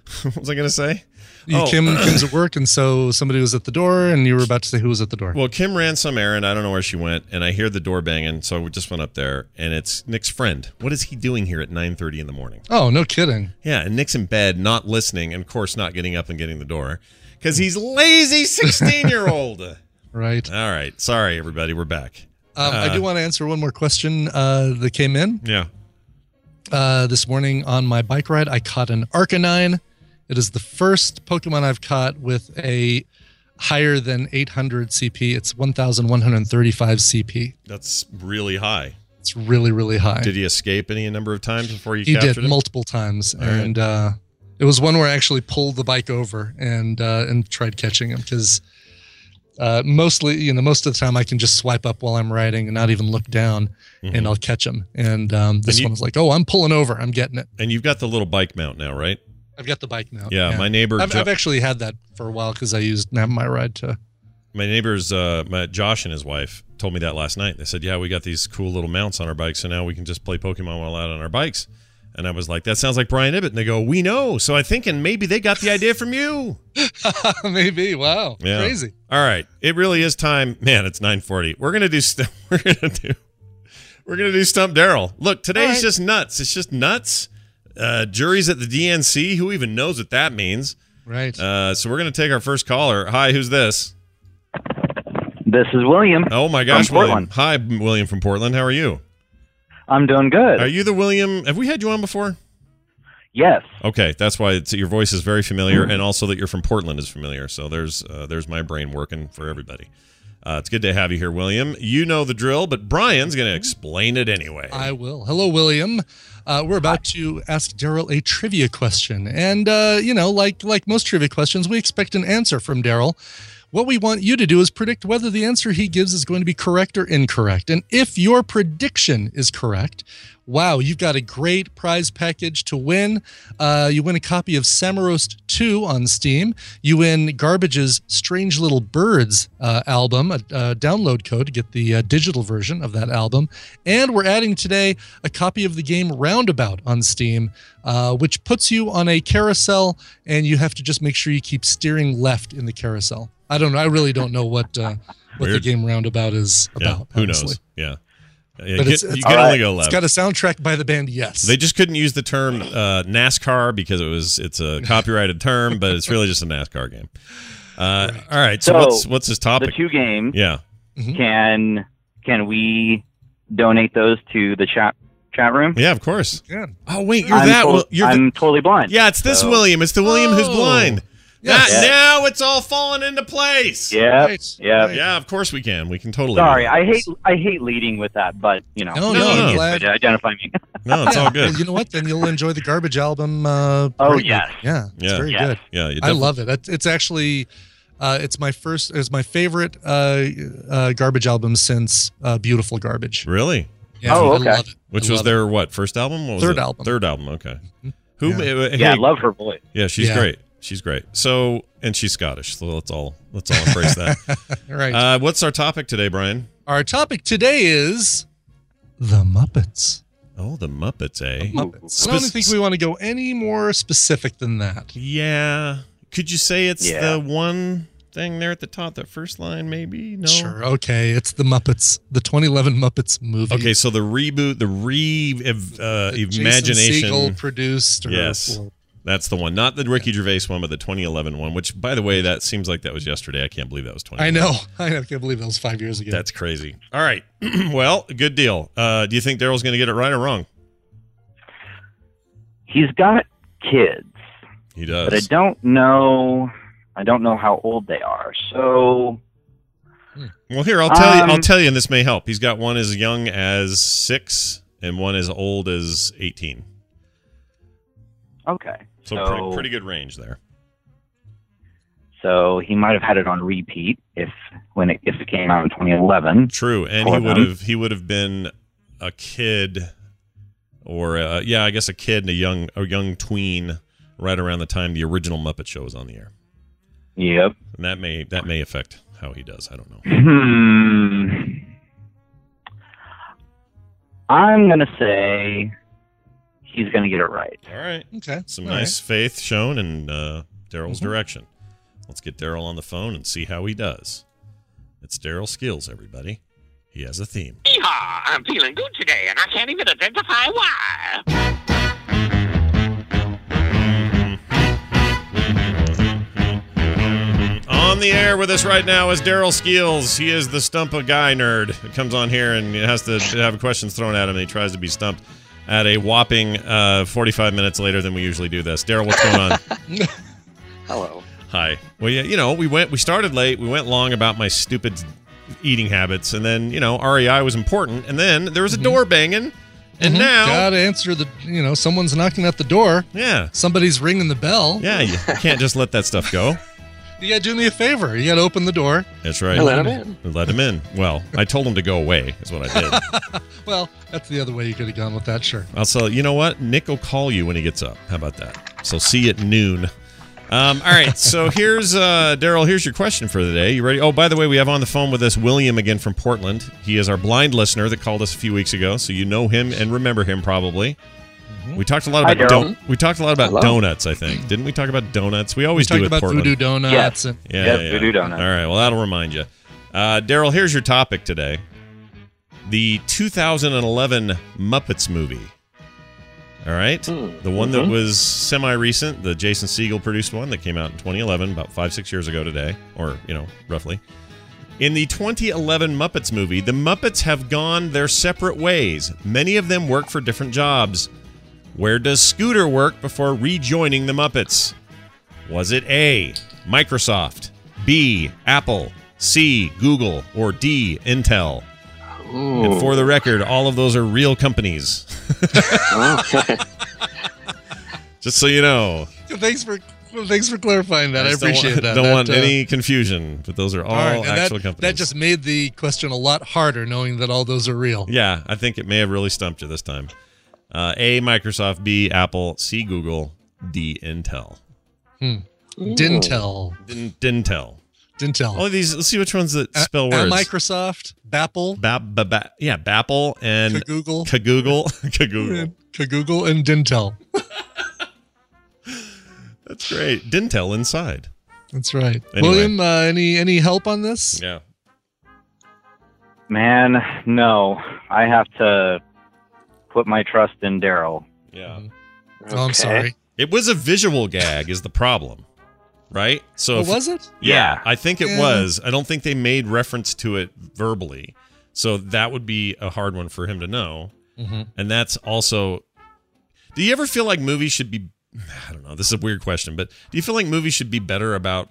what was I going to say? You, Oh. Kim, Kim's at work, and so somebody was at the door, and you were about to say who was at the door. Well, Kim ran some errand. I don't know where she went, and I hear the door banging, so I just went up there, and it's Nick's friend. What is he doing here at nine thirty in the morning? Oh, no kidding. Yeah, and Nick's in bed, not listening, and of course not getting up and getting the door because he's lazy sixteen-year-old. Right. All right. Sorry, everybody. We're back. Um, I Uh, do want to answer one more question uh, that came in. Yeah. Uh, this morning on my bike ride, I caught an Arcanine. It is the first Pokemon I've caught with a higher than eight hundred C P. It's one thousand one hundred thirty-five C P. That's really high. It's really, really high. Did he escape any number of times before you He captured did him? multiple times, right. and uh, it was one where I actually pulled the bike over and uh, and tried catching him because uh, mostly, you know, most of the time I can just swipe up while I'm riding and not even look down, Mhm. and I'll catch him. And um, this And you- one was like, "Oh, I'm pulling over. I'm getting it. And you've got the little bike mount now, right? I've got the bike now." Yeah, my neighbor I've, Jo- I've actually had that for a while because I used my ride to. My neighbors, uh, my, Josh and his wife, told me that last night. They said, "Yeah, we got these cool little mounts on our bikes, so now we can just play Pokemon while out on our bikes." And I was like, "That sounds like Brian Ibbett." And they go, "We know." So I'm thinking maybe they got the idea from you. Maybe. Wow. Yeah. Crazy. All right, it really is time, man. It's nine forty. We're gonna do. St- we're gonna do. We're gonna do Stump Daryl. Look, today's All right. just nuts. It's just nuts. Uh, jury's at the D N C. Who even knows what that means? Right. Uh, so we're gonna take our first caller. Hi, who's this? This is William. Oh my gosh, From William. Portland. Hi, William from Portland. How are you? I'm doing good. Are you the William? Have we had you on before? Yes. Okay, that's why it's, your voice is very familiar, and also that you're from Portland is familiar. So there's uh, there's my brain working for everybody. Uh, it's good to have you here, William. You know the drill, but Brian's going to explain it anyway. I will. Hello, William. Uh, we're about to ask Daryl a trivia question, and uh, you know, like like most trivia questions, we expect an answer from Daryl. What we want you to do is predict whether the answer he gives is going to be correct or incorrect. And if your prediction is correct, wow, you've got a great prize package to win. Uh, you win a copy of Samorost two on Steam. You win Garbage's Strange Little Birds uh, album, a, a download code to get the uh, digital version of that album. And we're adding today a copy of the game Roundabout on Steam, uh, which puts you on a carousel, and you have to just make sure you keep steering left in the carousel. I don't know. I really don't know what uh, what the Weird. game Roundabout is yeah, about. who honestly. knows? Yeah, yeah But you it's, get- it's, you can all only right. go it's left. got a soundtrack by the band Yes. They just couldn't use the term uh, NASCAR because it was it's a copyrighted term, but it's really just a NASCAR game. Uh, all right, so, So, what's what's his The topic? two games. Yeah, Can can we donate those to the chat chat room? yeah, of course. Yeah. Oh wait, you're I'm, that. to- Wil- you're the- I'm totally blind. yeah, it's this so- William. It's the William who's Oh. blind. Yes. That- Yeah. Now it's all falling into place. Yep. Right. Yep. Right. Yeah, of course we can. We can totally. Sorry, do I hate I hate leading with that, but you know, No, no, it's I'm easy glad- to identify me. that. No, it's Yeah. all good. Well, you know what? Then you'll enjoy the Garbage album. Uh, Oh, greatly. yes. Yeah. It's Yeah. very Yes. good. Yeah, you I definitely- love it. It's, it's actually, uh, it's my first, it's my favorite uh, uh, Garbage album since uh, Beautiful Garbage. Really? Yeah, Oh, I okay. love it. Which I was love their what first album? What was Third it? album. Third album. Okay. Who? Yeah. uh, hey, Yeah, I love her voice. yeah, she's Yeah. great. She's great. So, and she's Scottish. So let's all let's all embrace that. it. All right. Uh, what's our topic today, Brian? Our topic today is the Muppets. Oh, the Muppets, eh? Muppets. I don't Spec- think we want to go any more specific than that. Yeah. Could you say it's Yeah. the one thing there at the top, that first line, maybe? No. Sure. Okay. It's the Muppets, the twenty eleven Muppets movie. Okay, so the reboot, the re uh, that Jason imagination. Segel produced. Or, Yes. or- That's the one, not the Ricky Gervais one, but the twenty eleven one. Which, by the way, that seems like that was yesterday. I can't believe that was twenty. I know. I know. I can't believe that was five years ago. That's crazy. All right. Well, good deal. Uh, do you think Daryl's going to get it right or wrong? He's got kids, He but I does. don't know. I don't know how old they are. So Well, here I'll tell you. I'll Um, tell you, and this may help. He's got one as young as six and one as old as eighteen. okay. So, So, pretty, pretty good range there. so he might have had it on repeat if when it if it came out in twenty eleven. True, and For he would them. have he would have been a kid, or uh, yeah, I guess a kid and a young a young tween right around the time the original Muppet Show was on the air, Yep. and that may that may affect how he does. I don't know. Hmm. I'm gonna say he's going to get it right. All right. Okay. Some All nice right. faith shown in uh, Daryl's Mhm. direction. Let's get Daryl on the phone and see how he does. It's Daryl Skills, everybody. He has a theme. Yeehaw! I'm feeling good today, and I can't even identify why. On the air with us right now is Daryl Skills. He is the Stump a Guy nerd who comes on here and has to have questions thrown at him, and he tries to be stumped at a whopping uh, forty-five minutes later than we usually do this. Daryl, what's going on? Hello. Hi. Well, yeah, you know, we went, we started late. We went long about my stupid eating habits, and then, you know, R E I was important, and then there was a door banging, and Mhm. now, Gotta answer the, you know, someone's knocking at the door. yeah, Somebody's ringing the bell. yeah, you can't just let that stuff go. You gotta do me a favor. You gotta open the door. That's right. I let him in. Let him in. Well, I told him to go away. Is what I did. Well, that's the other way you could have gone with that, sure. I'll say, you know what? Nick will call you when he gets up. How about that? So see you at noon. Um, all right. So here's uh, Daryl. Here's your question for the day. You ready? Oh, by the way, we have on the phone with us William again from Portland. He is our blind listener that called us a few weeks ago, so you know him and remember him probably. We talked a lot Hi, about Daryl. don- we talked a lot about Hello. donuts. I think didn't we talk about donuts? We We always do talked with about Portland. voodoo donuts. Yes. And, Yeah, Yep, yeah. voodoo donuts. All right. Well, that'll remind you. Uh, Daryl, here's your topic today: the two thousand eleven Muppets movie. All right, Hmm. the one that Mm-hmm. was semi-recent, the Jason Segel produced one that came out in twenty eleven, about five six years ago today, or you know, roughly. In the twenty eleven Muppets movie, the Muppets have gone their separate ways. Many of them work for different jobs. Where does Scooter work before rejoining the Muppets? Was it A, Microsoft, B, Apple, C, Google, or D, Intel? Ooh. And for the record, all of those are real companies. Okay. Just so you know. thanks for thanks for clarifying that. I, just don't appreciate want, that. Don't That, want uh, any confusion, but those are all, all right, and actual that, companies. that just made the question a lot harder, knowing that all those are real. Yeah, I think it may have really stumped you this time. Uh, A, Microsoft, B, Apple, C, Google, D, Intel. Dintel. Din- Dintel. Dintel. All of these, let's see which ones that A- spell a words. Microsoft, Bapple, Bap, ba, ba, yeah, Bapple and Kagoogle, Kagoogle. Kagoogle. Kagoogle, and Dintel. That's great. Dintel inside. That's right. Anyway. William, uh, any any help on this? Yeah. Man, no. I have to put my trust in Daryl. Yeah. Oh, I'm Okay. sorry. It was a visual gag is the problem. Right? So Oh, if- was it? Yeah, Yeah. I think it Yeah. was. I don't think they made reference to it verbally. So that would be a hard one for him to know. Mhm. And that's also. Do you ever feel like movies should be. I don't know. This is a weird question, but do you feel like movies should be better about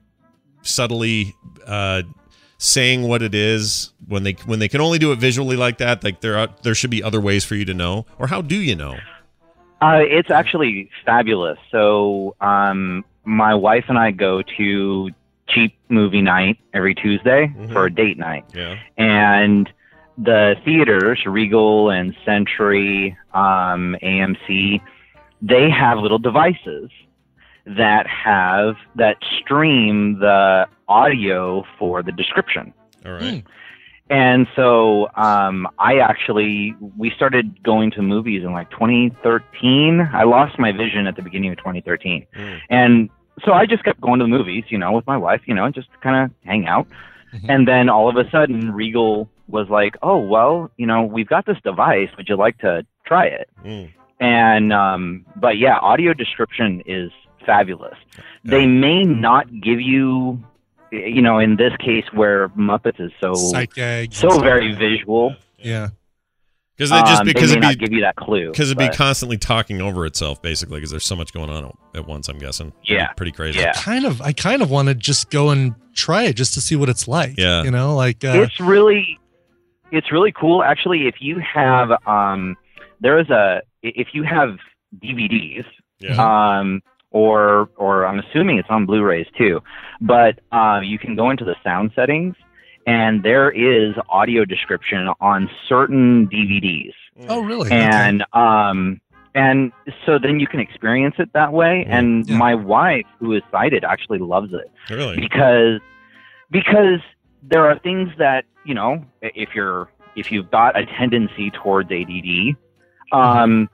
subtly uh, saying what it is when they when they can only do it visually like that? Like there are, there should be other ways for you to know, or how do you know? Uh, it's actually fabulous. So, um, my wife and I go to cheap movie night every Tuesday Mhm. for a date night. Yeah. And the theaters, Regal and Century, um, A M C, they have little devices that have that stream the audio for the description. All right. And so um, I actually, we started going to movies in like twenty thirteen. I lost my vision at the beginning of twenty thirteen. Mm. And so I just kept going to the movies, you know, with my wife, you know, just kind of hang out. Mhm. And then all of a sudden, Regal was like, oh, well, you know, we've got this device. Would you like to try it? Mm. And, um, but yeah, audio description is fabulous. They Yeah. may not give you, you know, in this case where Muppets is so, Sight gags. so and stuff. very visual. Yeah. Because they just um, because they may it'd not be give you that clue. because it'd be but- constantly talking over itself, basically, because there's so much going on at once. I'm guessing. Pretty- Yeah. Pretty crazy. Yeah. Kind of. I kind of want to just go and try it just to see what it's like. Yeah. You know, like. Uh, it's really, it's really cool. Actually, if you have, um, there is a, if you have D V Ds, Yeah. um, or or I'm assuming it's on Blu-rays too, but uh, you can go into the sound settings, and there is audio description on certain D V Ds, oh, really? and um, and so then you can experience it that way. Yeah. And Yeah. my wife, who is sighted, actually loves it Really. because because there are things that, you know, if you're if you've got a tendency towards A D D, um,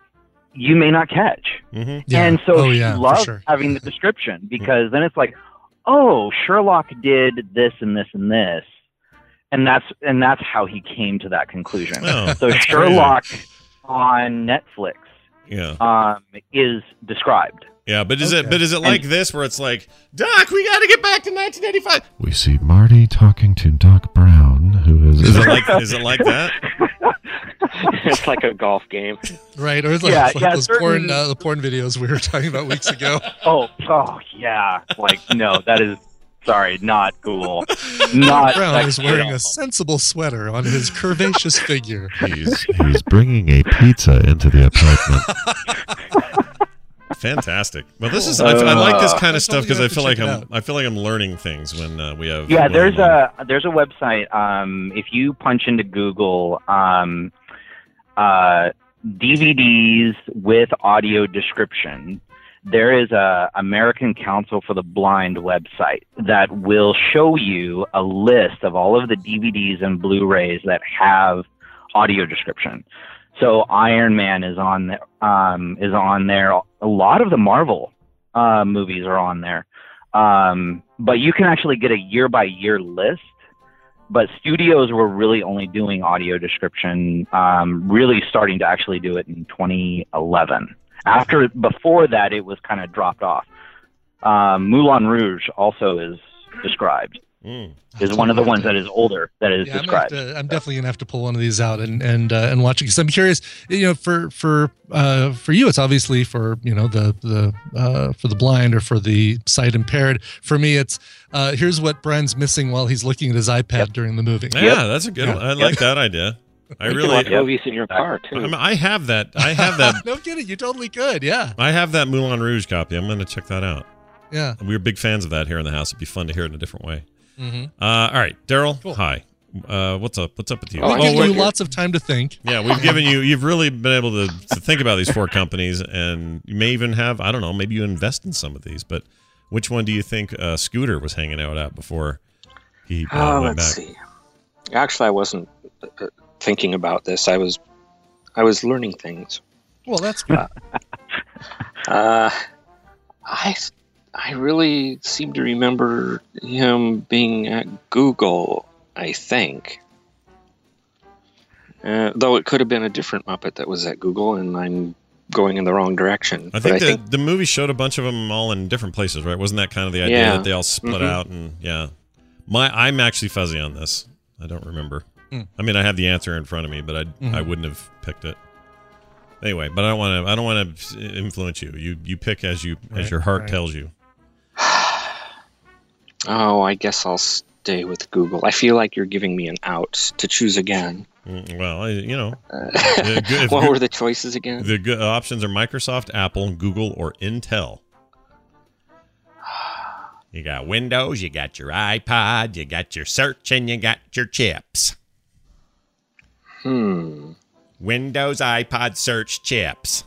you may not catch. Mm-hmm. Yeah. And so Oh, she yeah, for loves sure. having the description because then it's like, oh, Sherlock did this and this and this. And that's and that's how he came to that conclusion. Oh, so that's Sherlock on Netflix Yeah. um, is described. Yeah, but is it Okay. but is it like this where it's like, Doc, we got to get back to nineteen eighty-five? We see Marty talking to Doc Brown, who is. Is it like is it like that? It's like a golf game. Right, or it's like, Yeah, it's like yeah, those certain- porn, uh, the porn videos we were talking about weeks ago. Oh, oh yeah. Like, no, that is, sorry, not cool. Not Brown is sexy wearing at all. a sensible sweater on his curvaceous figure. He's, he's bringing a pizza into the apartment. Fantastic. Well, this is I, I like this kind Uh, of stuff because I feel totally like have to I'm check it I feel like I'm learning things when uh, we have. Yeah, when- there's a there's a website. Um, if you punch into Google, um, uh, D V Ds with audio description, there is a American Council for the Blind website that will show you a list of all of the D V Ds and Blu-rays that have audio description. So Iron Man is on there. Um, is on there. A lot of the Marvel uh, movies are on there. Um, but you can actually get a year by year list. But studios were really only doing audio description, um, really starting to actually do it in twenty eleven. After, before that, it was kind of dropped off. Um, Moulin Rouge also is described. Mm. Is one of the ones that is older that is Yeah, I'm, gonna have described. to, I'm definitely gonna have to pull one of these out and and uh, and watch it because I'm curious. You know, for for uh, for you, it's obviously for you know the the uh, for the blind or for the sight impaired. For me, it's uh, here's what Brian's missing while he's looking at his iPad Yep. during the movie. Yeah, that's a good Yeah. one. I like that idea. I You can really watch movies in your car too. I, mean, I have that. I have that. No kidding, you totally could. Yeah, I have that Moulin Rouge copy. I'm going to check that out. yeah. We were big fans of that here in the house. It'd be fun to hear it in a different way. Mm-hmm. Uh, all right, Daryl. Cool. Hi. Uh, what's up? What's up with you? Oh, We I give just you wondered- lots of time to think. Yeah, we've given you. You've really been able to, to think about these four companies, and you may even have. I don't know. Maybe you invest in some of these. But which one do you think uh, Scooter was hanging out at before he uh, Oh, went let's back? see. Actually, I wasn't uh, thinking about this. I was, I was learning things. Well, that's good. Uh, I, I really seem to remember him being at Google. I think, uh, though it could have been a different Muppet that was at Google, and I'm going in the wrong direction. I But think, I the, think the movie showed a bunch of them all in different places, right? Wasn't that kind of the idea Yeah. that they all split Mhm. out? And yeah, my I'm actually fuzzy on this. I don't remember. Mm. I mean, I have the answer in front of me, but I Mhm. I wouldn't have picked it anyway. But I don't want to. I don't want to influence you. You you pick as you as Right, your heart right. tells you. oh, I guess I'll stay with Google. I feel like you're giving me an out to choose again. Mm, Well, I, you know, Uh, Yeah, good- if what good- were the choices again? the good options are Microsoft, Apple, Google, or Intel. You got Windows, you got your iPod, you got your search, and you got your chips. Hmm. Windows, iPod, search, chips.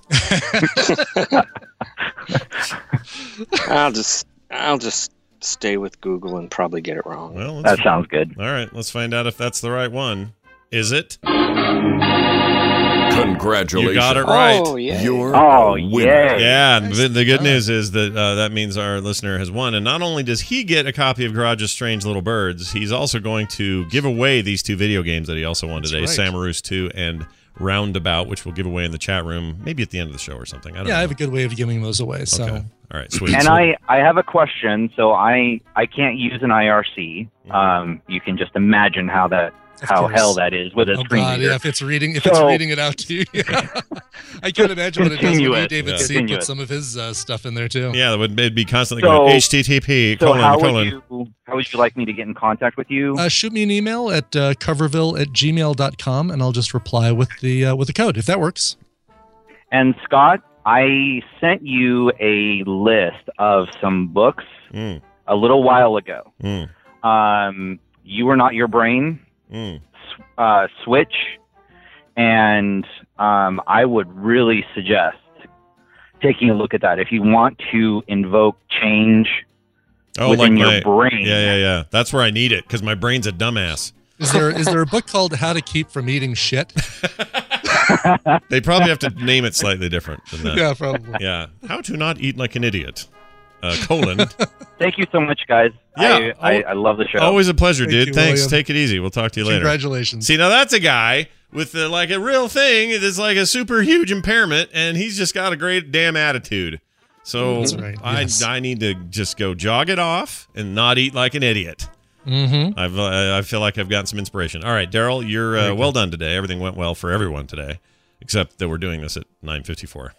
I'll just I'll just stay with Google and probably get it wrong. Well, let's, That sounds good. all right. Let's find out if that's the right one. Is it? Congratulations. You got it right. Oh yeah. You're Oh, a winner. yay. Yeah, and Nice the, the good job. news is that uh, that means our listener has won. And not only does he get a copy of Garage's Strange Little Birds, he's also going to give away these two video games that he also won That's today, right. Samaroos two and Roundabout, which we'll give away in the chat room, maybe at the end of the show or something. I don't Yeah, know. I have a good way of giving those away. So Okay. All right, sweet. And So- I, I have a question. So I, I can't use an I R C. Um, you can just imagine how that Of how course. hell that is with a oh screen god, reader. yeah, if it's reading if it's So- reading it out to you. I can't imagine what it does when Continue you, it. David Yeah. C Continue put it. some of his uh, stuff in there too. yeah, that would it'd be constantly So- going H T T P So colon how colon. would you how would you like me to get in contact with you? Uh, shoot me an email at uh, coverville at gmail dot com and I'll just reply with the uh, with the code if that works. And Scott, I sent you a list of some books Mm, a little while ago. mm, Um, You Are Not Your Brain, mm. uh, Switch, and um, I would really suggest taking a look at that if you want to invoke change Oh, within like your my brain. yeah, yeah, yeah. That's where I need it because my brain's a dumbass. Is there is there a book called How to Keep from Eating Shit? They probably have to name it slightly different than that. Yeah, probably. Yeah. How to not eat like an idiot. Uh, colon. Thank you so much, guys. Yeah. I, I, I love the show. Always a pleasure, Thank dude. you, Thanks. William. Take it easy. We'll talk to you later. Congratulations. See, now that's a guy with the, like a real thing. It's like a super huge impairment, and he's just got a great damn attitude. So That's right, I yes. I need to just go jog it off and not eat like an idiot. Mm-hmm. I've uh, I feel like I've gotten some inspiration. All right, Daryl, you're uh, well done today. Everything went well for everyone today, except that we're doing this at nine fifty-four.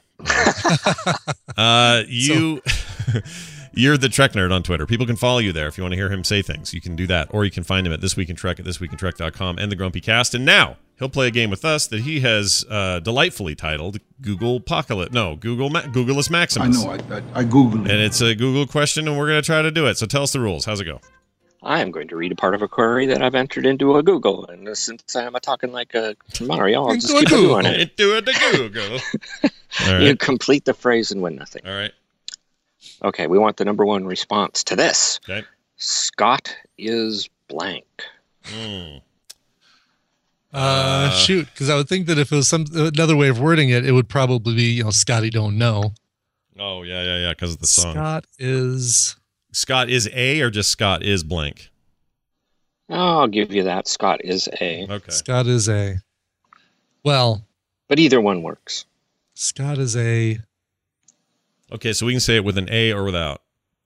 uh, you. You're the Trek Nerd on Twitter. People can follow you there if you want to hear him say things. You can do that. Or you can find him at This Week in Trek at this week in trek dot com and the Grumpy Cast. And now he'll play a game with us that he has uh, delightfully titled Google Apocalypse. No, Google Ma- Googleus Maximus. I know. I, I, I Googled it. And it's a Google question, and we're going to try to do it. So tell us the rules. How's it go? I am going to read a part of a query that I've entered into a Google, and since I'm talking like a Mario, I'll just Into a keep Google. doing it. Into it to Google. All You right. complete the phrase and win nothing. All right. Okay, we want the number one response to this. Okay. Scott is blank. Mm. Uh, Uh, shoot, because I would think that if it was some another way of wording it, it would probably be, you know, Scotty don't know. Oh, yeah, yeah, yeah, because of the song. Scott is Scott is A or just Scott is blank? Oh, I'll give you that. Scott is A. Okay. Scott is a well, But either one works. Scott is a Okay, so we can say it with an A or without.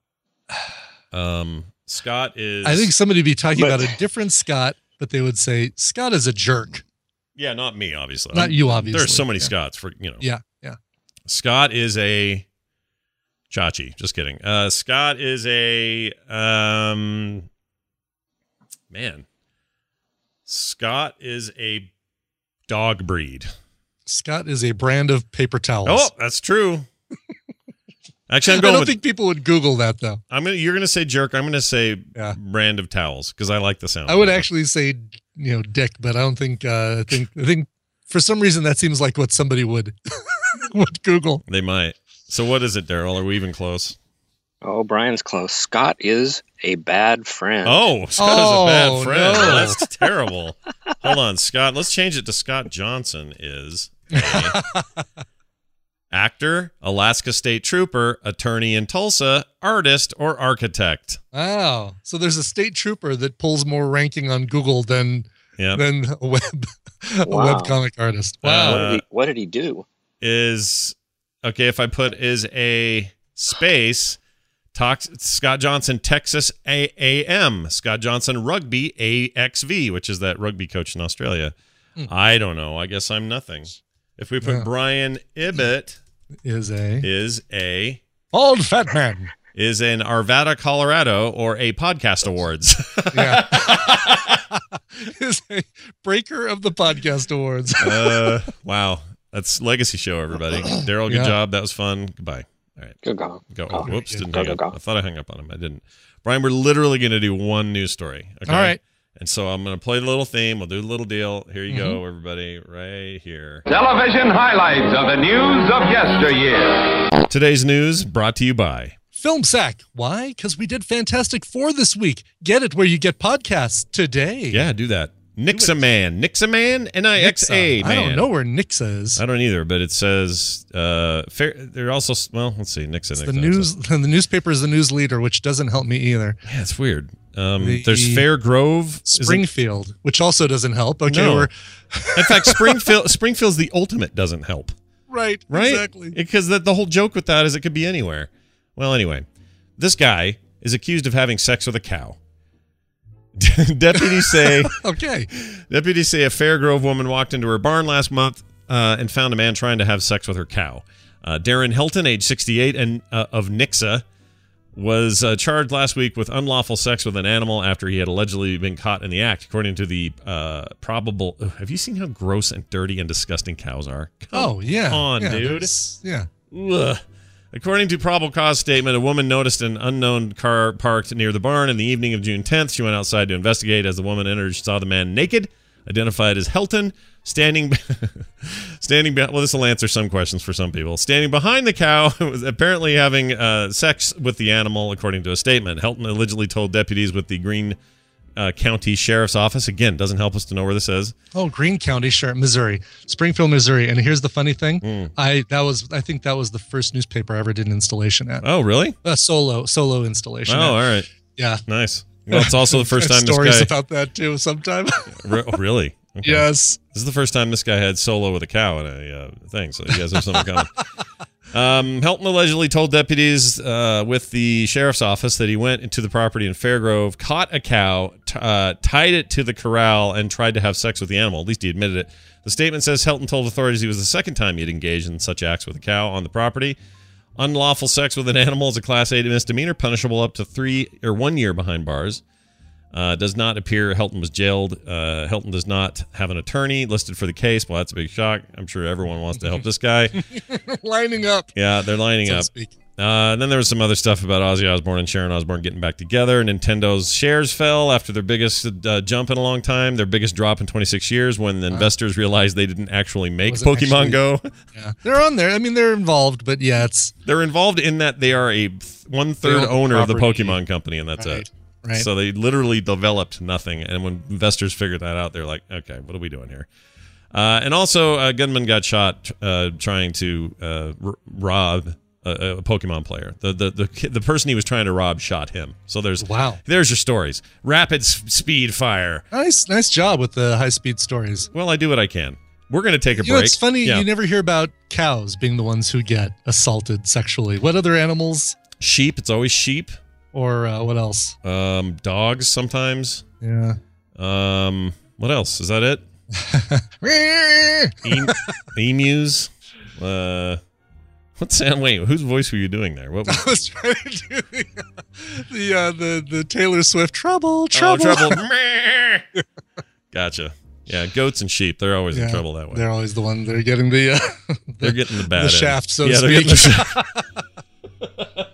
Um, Scott is... I think somebody would be talking But- about a different Scott, but they would say Scott is a jerk. Yeah, not me, obviously. Not you, obviously. There's so many Yeah. Scotts for, you know. Yeah, yeah. Scott is a Chachi. Just kidding. Uh, Scott is a um, man. Scott is a dog breed. Scott is a brand of paper towels. Oh, that's true. Actually, I'm I going don't with. think people would Google that though. I'm gonna. You're gonna say jerk. I'm gonna say Yeah. brand of towels because I like the sound. I would actually say, you know, dick, but I don't think. Uh, I think. I think for some reason that seems like what somebody would would Google. They might. So what is it, Daryl? Are we even close? Oh, Brian's close. Scott is a bad friend. Oh, Scott Oh, is a bad friend. no. That's terrible. Hold on, Scott. Let's change it to Scott Johnson is a actor, Alaska State Trooper, attorney in Tulsa, artist, or architect. Wow. So there's a state trooper that pulls more ranking on Google than Yeah. than a web a Wow. web comic artist. Wow. What did, Uh, he, what did he do? Is okay if I put is a space talks Scott Johnson Texas A AM Scott Johnson Rugby A X V, which is that rugby coach in Australia. Hmm. I don't know. I guess I'm nothing. If we put Yeah. Brian Ibbett is a is a old fat man. is in Arvada, Colorado, or a podcast awards. Yeah. Is a breaker of the podcast awards. uh, wow, that's Legacy Show, everybody. Daryl, good Yeah. job. That was fun. Goodbye. All right. Go, go. Go. Go. Oh, whoops, didn't Go, hang go, up. go. I thought I hung up on him. I didn't. Brian, we're literally going to do one news story. Okay? All right. And so I'm going to play the little theme. We'll do the little deal. Here you Mm-hmm. go, everybody, right here. Television highlights of the news of yesteryear. Today's news brought to you by. Film Sack. Why? Because we did Fantastic Four this week. Get it where you get podcasts today. Yeah, do that. Nixa Man. Nixa Man? N I X A Nixa. Man. I don't know where Nixa is. I don't either, but it says, uh, fair, they're also, well, let's see. Nixa. It's Nixa, the Nixa. news. The newspaper is the news leader, which doesn't help me either. Yeah, it's weird. Um, The- there's Fair Grove. Is it- Springfield, which also doesn't help. Okay, No. we're In fact, Springfield Springfield's the ultimate doesn't help. right. Right? Exactly. Because the, the whole joke with that is it could be anywhere. Well, anyway, this guy is accused of having sex with a cow. Deputies say Okay. deputies say a Fairgrove woman walked into her barn last month uh, and found a man trying to have sex with her cow. Uh, Darren Hilton, age sixty-eight, and uh, of Nixa, was uh, charged last week with unlawful sex with an animal after he had allegedly been caught in the act, according to the uh, probable. Ugh, have you seen how gross and dirty and disgusting cows are? Come Oh yeah. on, yeah, dude. there's- Yeah. Ugh. According to probable cause statement, a woman noticed an unknown car parked near the barn in the evening of June tenth. She went outside to investigate. As the woman entered, she saw the man naked, identified as Helton, standing, standing. Be- well, this will answer some questions for some people. Standing behind the cow, was apparently having uh, sex with the animal, according to a statement. Helton allegedly told deputies with the green uh, County Sheriff's Office. Again, doesn't help us to know where this is. Oh, Greene County Sheriff, Missouri, Springfield, Missouri. And here's the funny thing: Mm. I that was I think that was the first newspaper I ever did an installation at. Oh, really? A solo solo installation. Oh, at. all right. Yeah, nice. Well, it's also the first time this stories guy. about that too. Sometime. Re- oh, really? Okay. Yes. This is the first time this guy had solo with a cow in a uh, thing, so you guys have something in common. Um, Helton allegedly told deputies uh, with the sheriff's office that he went into the property in Fairgrove, caught a cow, t- uh, tied it to the corral, and tried to have sex with the animal. At least he admitted it. The statement says Helton told authorities he was the second time he had engaged in such acts with a cow on the property. Unlawful sex with an animal is a Class A misdemeanor, punishable up to three or one year behind bars. Uh, does not appear Helton was jailed. Uh, Helton does not have an attorney listed for the case. Well, that's a big shock. I'm sure everyone wants to help this guy. Lining up. Yeah, they're lining So to up. speak. Uh, and then there was some other stuff about Ozzy Osbourne and Sharon Osbourne getting back together. Nintendo's shares fell after their biggest uh, jump in a long time, their biggest drop in twenty-six years when the investors realized they didn't actually make Wasn't Pokemon actually- Go. Yeah, they're on there. I mean, they're involved, but yeah, it's They're involved in that they are a one-third They own the owner of the property. Pokemon company, and that's Right, it. right. So they literally developed nothing. And when investors figured that out, they're like, okay, what are we doing here? Uh, and also, a gunman got shot uh, trying to uh, r- rob a, a Pokemon player. The, the the ki- the person he was trying to rob shot him. So there's Wow. There's your stories. Rapid s- speed fire. nice, nice job with the high speed stories. Well, I do what I can. We're gonna take a You know, break. it's funny Yeah. you never hear about cows being the ones who get assaulted sexually. What other animals, Sheep. It's always sheep. or uh, what else? Um, dogs sometimes. Yeah. Um, what else? Is that it? Em- emus. Uh, what sound? Wait, whose voice were you doing there? What? Was, I was trying to do the the, uh, the the Taylor Swift trouble, oh, trouble, trouble. Meh. Gotcha. Yeah, goats and sheep. They're always in Yeah, trouble that way. They're always the one. They're getting the uh, They're getting the bad the end. shaft, so yeah, to they're speak. getting the shaft.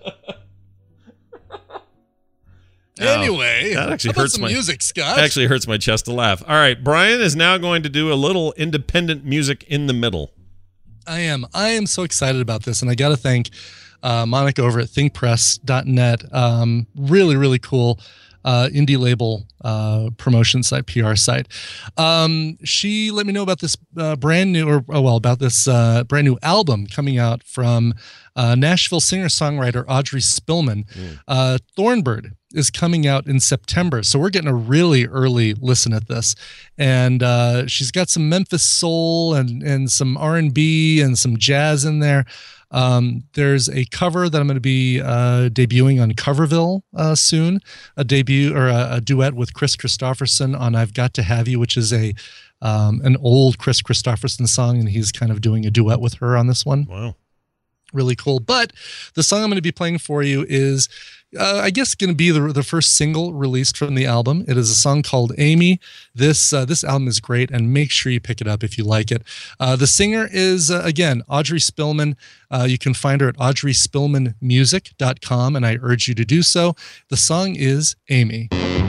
Anyway, that actually how about hurts some my music, Scott. Actually hurts my chest to laugh. All right, Brian is now going to do a little independent music in the middle. I am. I am so excited about this, and I got to thank uh, Monica over at think press dot net. Um, really, really cool uh, indie label uh, promotion site, P R site. Um, she let me know about this uh, brand new, or oh, well, about this uh, brand new album coming out from uh, Nashville singer-songwriter Audrey Spillman. Mm. Uh, Thornbird is coming out in September, so we're getting a really early listen at this. And uh, she's got some Memphis soul and and some R and B and some jazz in there. Um, there's a cover that I'm going to be uh, debuting on Coverville uh, soon, a debut or a, a duet with Chris Christopherson on "I've Got to Have You," which is a um, an old Chris Christopherson song, and he's kind of doing a duet with her on this one. Wow. Really cool. But the song I'm going to be playing for you is, uh, I guess, going to be the the first single released from the album. It is a song called Amy. This uh, this album is great, and make sure you pick it up if you like it. Uh, the singer is, uh, again, Audrey Spillman. Uh, you can find her at audrey spillman music dot com, and I urge you to do so. The song is Amy.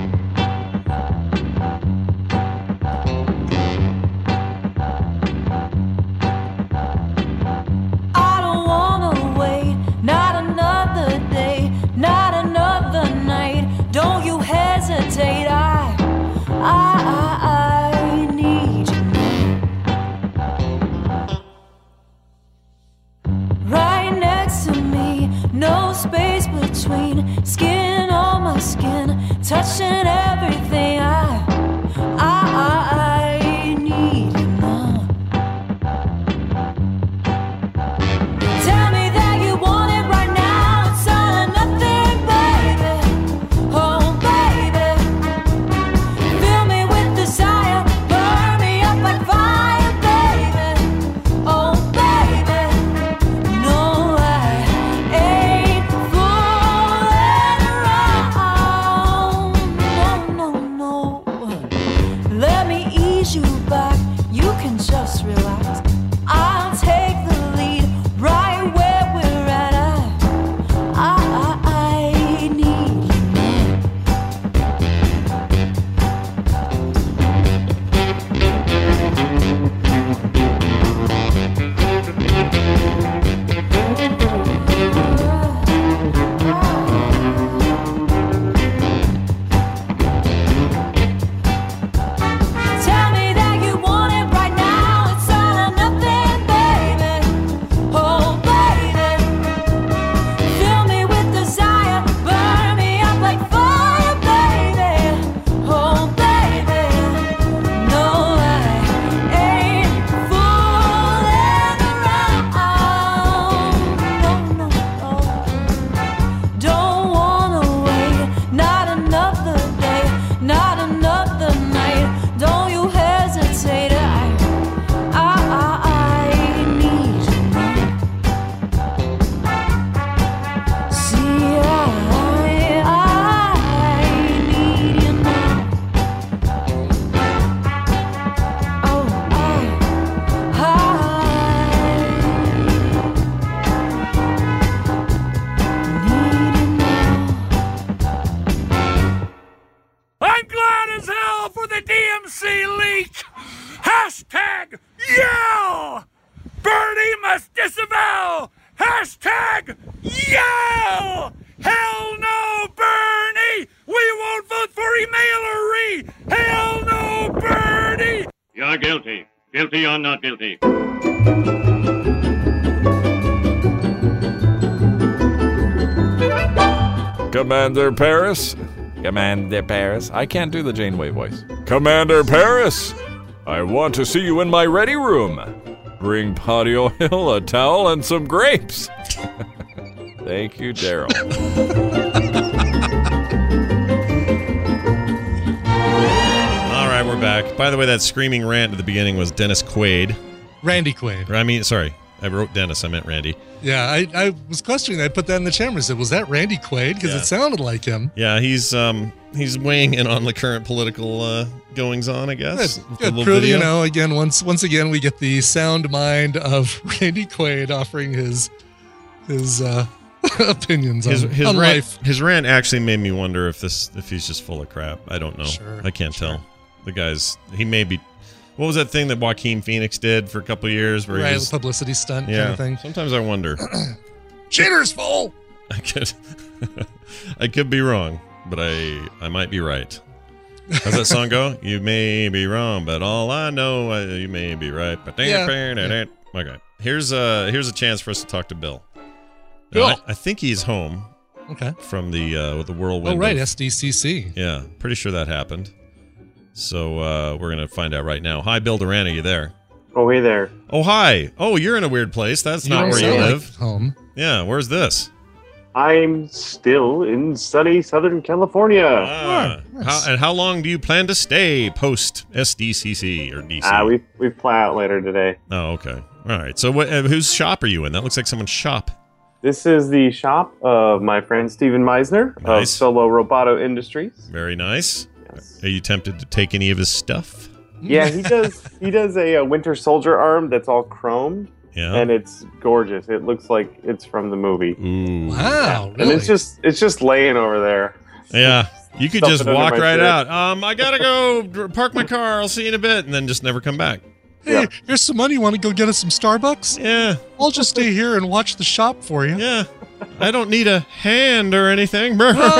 Hesitate, I, I, I need you now. Right next to me, no space between, skin on my skin, touching everything. I, I, I need you now. Tell me that you want it right now. It's all or nothing, baby. Oh, Fooling We must disavow! Hashtag yell! Hell no, Bernie! We won't vote for emailery! Hell no, Bernie! You're guilty. Guilty or not guilty. Commander Paris? Commander Paris? I can't do the Janeway voice. Commander Paris? I want to see you in my ready room. Bring Patio Hill a towel and some grapes. Thank you, Daryl. All right, we're back. By the way, that screaming rant at the beginning was Dennis Quaid. Randy Quaid. I mean, sorry. I wrote Dennis. I meant Randy. Yeah, I, I was questioning that. I put that in the chamber and said, was that Randy Quaid? Because Yeah. it sounded like him. Yeah, he's um he's weighing in on the current political uh, goings on, I guess. Good. with a Good. little Prove, video. you know, again, once once again, we get the sound mind of Randy Quaid offering his his uh, opinions His on, his on rant, life. his rant actually made me wonder if this if he's just full of crap. I don't know. Sure, I can't tell. The guy's he may be. What was that thing that Joaquin Phoenix did for a couple of years? Where Right, he was, the publicity stunt yeah. kind of thing. Sometimes I wonder. Cheater's full. I could, I could be wrong, but I I might be right. How's that song go? You may be wrong, but all I know, uh, you may be right. But Yeah. okay, here's a here's a chance for us to talk to Bill. Now, Bill. I, I think he's home. Okay. From the uh, the whirlwind. Oh, right, of- S D C C. Yeah, pretty sure that happened. So uh, we're gonna find out right now. Hi, Bill Duran, are you there? Oh, hey there. Oh, hi. Oh, you're in a weird place. That's You not don't where you sound like live. home. Yeah, where's this? I'm still in sunny Southern California. Ah, how, and how long do you plan to stay post S D C C or D C? Ah, we we fly out later today. Oh, okay. All right. So, what, uh, whose shop are you in? That looks like someone's shop. This is the shop of my friend Steven Meisner of Nice. Solo Roboto Industries. Very nice. Are you tempted to take any of his stuff? Yeah, he does. He does a, a Winter Soldier arm that's all chromed. Yeah. And it's gorgeous. It looks like it's from the movie. Ooh. Wow, And it's just it's just laying over there. Yeah. You could Stuff just it under walk my right chair. out. Um, I gotta go dr- park my car. I'll see you in a bit, and then just never come back. Hey, here's some money. You want to go get us some Starbucks? Yeah. I'll just stay here and watch the shop for you. Yeah. I don't need a hand or anything.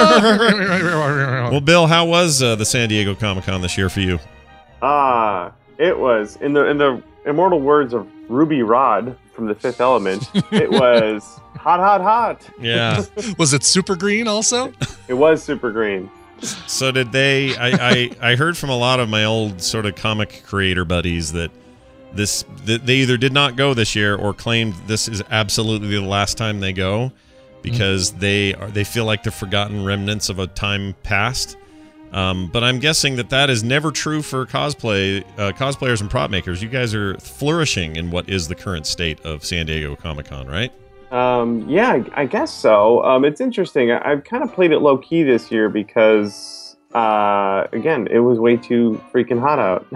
well, Well, Bill, how was uh, the San Diego Comic-Con this year for you? Ah, it was in the in the immortal words of Ruby Rod from The Fifth Element. It was hot, hot, hot. Yeah. Was it super green also? It was super green. So did they? I, I I heard from a lot of my old sort of comic creator buddies that this that they either did not go this year or claimed this is absolutely the last time they go because mm. they are they feel like the forgotten remnants of a time past. Um, but I'm guessing that that is never true for cosplay uh, cosplayers and prop makers. You guys are flourishing in what is the current state of San Diego Comic-Con, right? Um, yeah, I, I guess so. Um, it's interesting. I, I've kind of played it low key this year because, uh, again, it was way too freaking hot out.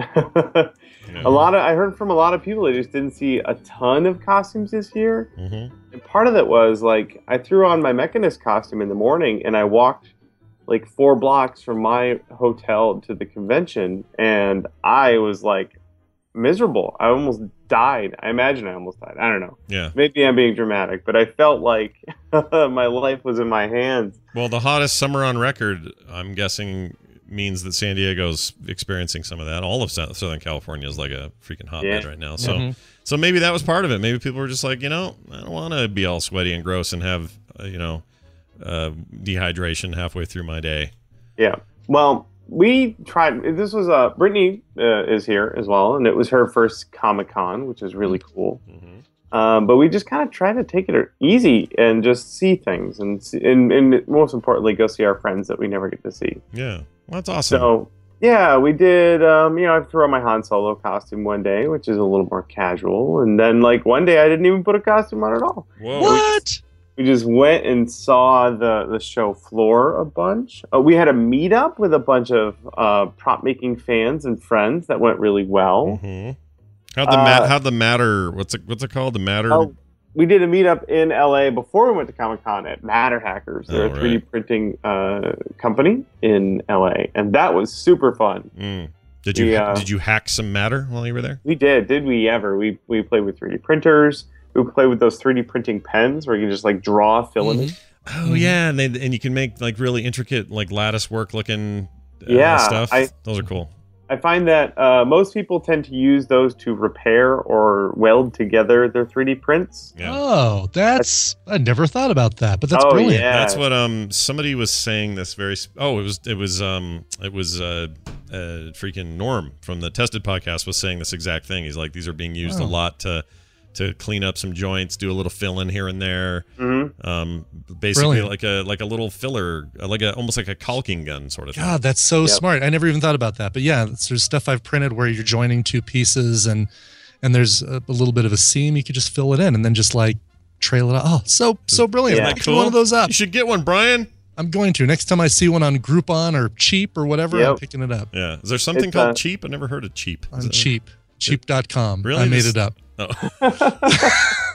Yeah. A lot of I heard from a lot of people they just didn't see a ton of costumes this year. Mm-hmm. And part of it was like I threw on my Mechanist costume in the morning and I walked like four blocks from my hotel to the convention, and I was like miserable. I almost died. I imagine I almost died. I don't know. Yeah. Maybe I'm being dramatic, but I felt like my life was in my hands. Well, the hottest summer on record, I'm guessing, means that San Diego's experiencing some of that. All of Sou- Southern California is like a freaking hotbed Yeah. right now. So, Mhm. so maybe that was part of it. Maybe people were just like, you know, I don't want to be all sweaty and gross and have, uh, you know, uh, dehydration halfway through my day. Yeah. Well, we tried. This was uh, Brittany uh, is here as well, and it was her first Comic Con, which is really cool. Mm-hmm. Um, but we just kind of tried to take it easy and just see things, and, see, and and most importantly, go see our friends that we never get to see. Yeah, well, that's awesome. So yeah, we did. Um, you know, I threw on my Han Solo costume one day, which is a little more casual, and then like one day I didn't even put a costume on at all. Whoa. What? We just went and saw the, the show floor a bunch. Uh, we had a meetup with a bunch of uh, prop making fans and friends that went really well. Mm-hmm. How'd the ma- Uh, how'd the matter? What's it? What's it called? The matter. Oh, we did a meetup in L A before we went to Comic Con at Matter Hackers. They're Oh, a three D right. printing uh, company in L A, and that was super fun. Mm. Did you We, uh, did you hack some matter while you were there? We did. Did we ever? We we played with three D printers. who play with those three D printing pens where you can just like draw a filament. Oh yeah, and they and you can make like really intricate like lattice work looking uh, Yeah, stuff. I- Those are cool. I find that uh, most people tend to use those to repair or weld together their three D prints. Oh, that's I never thought about that, but that's Oh, brilliant. yeah. That's what um somebody was saying this very sp- oh it was it was um it was uh, uh freaking Norm from the Tested podcast was saying this exact thing. He's like, these are being used Oh. a lot to to clean up some joints, do a little fill in here and there. Mm-hmm. Um, basically Brilliant. like a like a little filler, like a almost like a caulking gun sort of thing. God, that's so Yep. smart. I never even thought about that. But yeah, it's- there's stuff I've printed where you're joining two pieces and and there's a, a little bit of a seam. You could just fill it in and then just like trail it out. Oh, so so brilliant. Yeah. I'll pick one of those up. You should get one, Brian. I'm going to. Next time I see one on Groupon or Cheap or whatever, I'm Yep. picking it up. Yeah. Is there something It's, called uh, Cheap? I never heard of Cheap. Is On it- Cheap. Cheap dot com. Really? I made This- it up. Oh.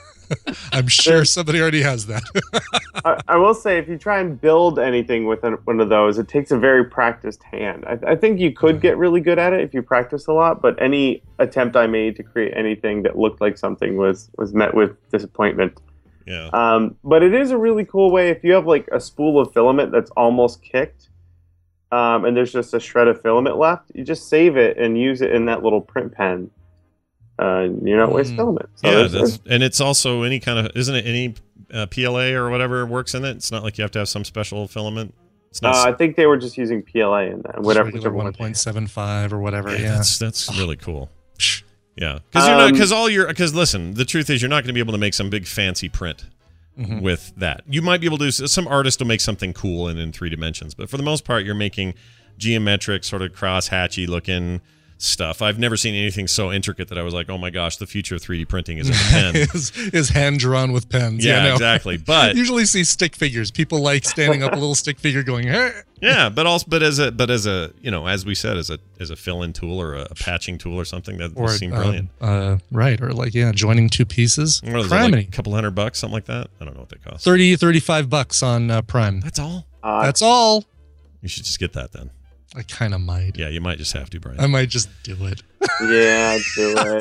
I'm sure somebody already has that. I, I will say, if you try and build anything with an, one of those, it takes a very practiced hand. I, I think you could get really good at it if you practice a lot, but any attempt I made to create anything that looked like something was was met with disappointment. Yeah. Um, but it is a really cool way if you have like a spool of filament that's almost kicked, um, and there's just a shred of filament left. You just save it and use it in that little print pen. Uh, you're not wasting Mm. filament. So Yeah, there's- that's, and it's also any kind of isn't it any uh, P L A or whatever works in it? It's not like you have to have some special filament. It's uh, not. I think they were just using P L A in that, whatever. Regular whichever one. one point seven five or whatever. yeah, Yeah. that's that's really cool. Yeah, because you're not Um, because all your because listen, the truth is you're not going to be able to make some big fancy print Mhm. with that. You might be able to. Some artist will make something cool and in three dimensions, but for the most part, you're making geometric, sort of cross hatchy looking stuff. I've never seen anything so intricate that I was like, oh my gosh, the future of three D printing is in a pen. is, is hand drawn with pens. Yeah, no. exactly. But usually see stick figures. People like standing up a little stick figure going, hey. yeah, but also, but as a, but as a, you know, as we said, as a, as a fill-in tool or a, a patching tool or something that Or would seem uh, brilliant. uh, right, or like yeah, joining two pieces. What is it, like Criminy. a couple hundred bucks, something like that. I don't know what they cost. thirty, thirty-five bucks on uh, Prime. That's all. Uh, That's all. You should just get that then. I kind of might. Yeah, you might just have to, Brian. I might just do it. Yeah, do it.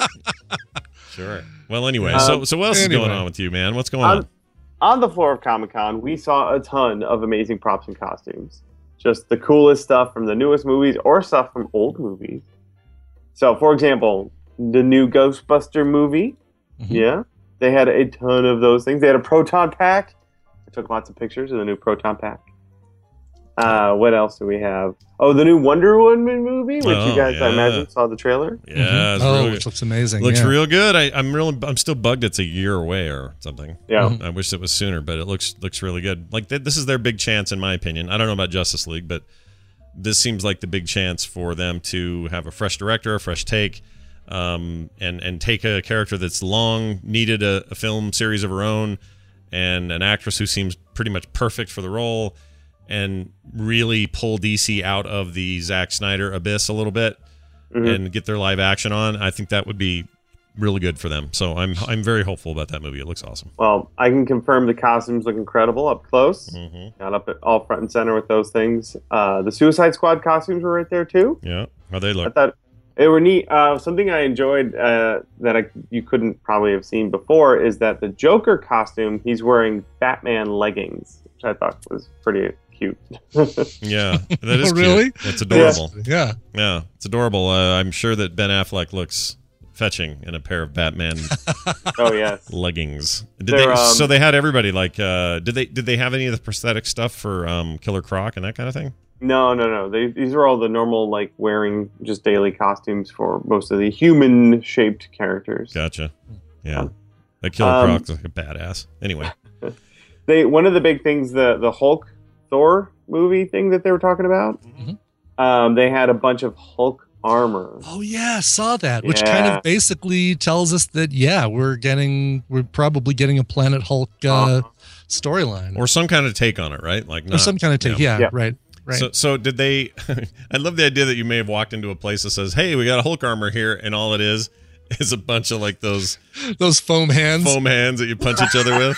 Sure. Well, anyway, Um, so so what else is going anyway. on with you, man? What's going on, on? on the floor of Comic Con, we saw a ton of amazing props and costumes. Just the coolest stuff from the newest movies or stuff from old movies. So, for example, the new Ghostbuster movie. Mhm. Yeah, they had a ton of those things. They had a proton pack. I took lots of pictures of the new proton pack. Uh, what else do we have? Oh, the new Wonder Woman movie, which Oh, you guys, I yeah. imagine, saw the trailer. Yeah, it's Oh, really- which looks amazing. looks yeah. real good. I, I'm real. I'm still bugged. It's a year away or something. Yeah. Mhm. I wish it was sooner, but it looks looks really good. Like th- this is their big chance, in my opinion. I don't know about Justice League, but this seems like the big chance for them to have a fresh director, a fresh take, um, and and take a character that's long needed a, a film series of her own, and an actress who seems pretty much perfect for the role, and really pull D C out of the Zack Snyder abyss a little bit, Mhm. and get their live action on. I think that would be really good for them. So I'm I'm very hopeful about that movie. It looks awesome. Well, I can confirm the costumes look incredible up close. Mm-hmm. Got up at all front and center with those things. Uh, the Suicide Squad costumes were right there too. Yeah, how they I look. thought they were neat. Uh, something I enjoyed uh, that I, you couldn't probably have seen before is that the Joker costume, he's wearing Batman leggings, which I thought was pretty cute. Yeah, that is Oh, really? cute. It's adorable. Yeah. Yeah, it's adorable. Uh, I'm sure that Ben Affleck looks fetching in a pair of Batman Oh yes. leggings. Did They're, they? um, so they had everybody like. Uh, did they? Did they have any of the prosthetic stuff for um, Killer Croc and that kind of thing? No, no, no. They, these are all the normal, like wearing just daily costumes for most of the human-shaped characters. Gotcha. Yeah, that Killer Um, Croc's like a badass. Anyway, They one of the big things, the the Hulk Thor movie thing that they were talking about. Mhm. Um, they had a bunch of Hulk armor. Oh yeah, saw that. Which kind Yeah. of basically tells us that yeah, we're getting we're probably getting a Planet Hulk uh, storyline or some kind of take on it, right? Like or not, some kind of take. Yeah, Yeah. right, right. So, so did they? I love the idea that you may have walked into a place that says, "Hey, we got a Hulk armor here," and all it is is a bunch of like those Those foam hands. foam hands that you punch each other with.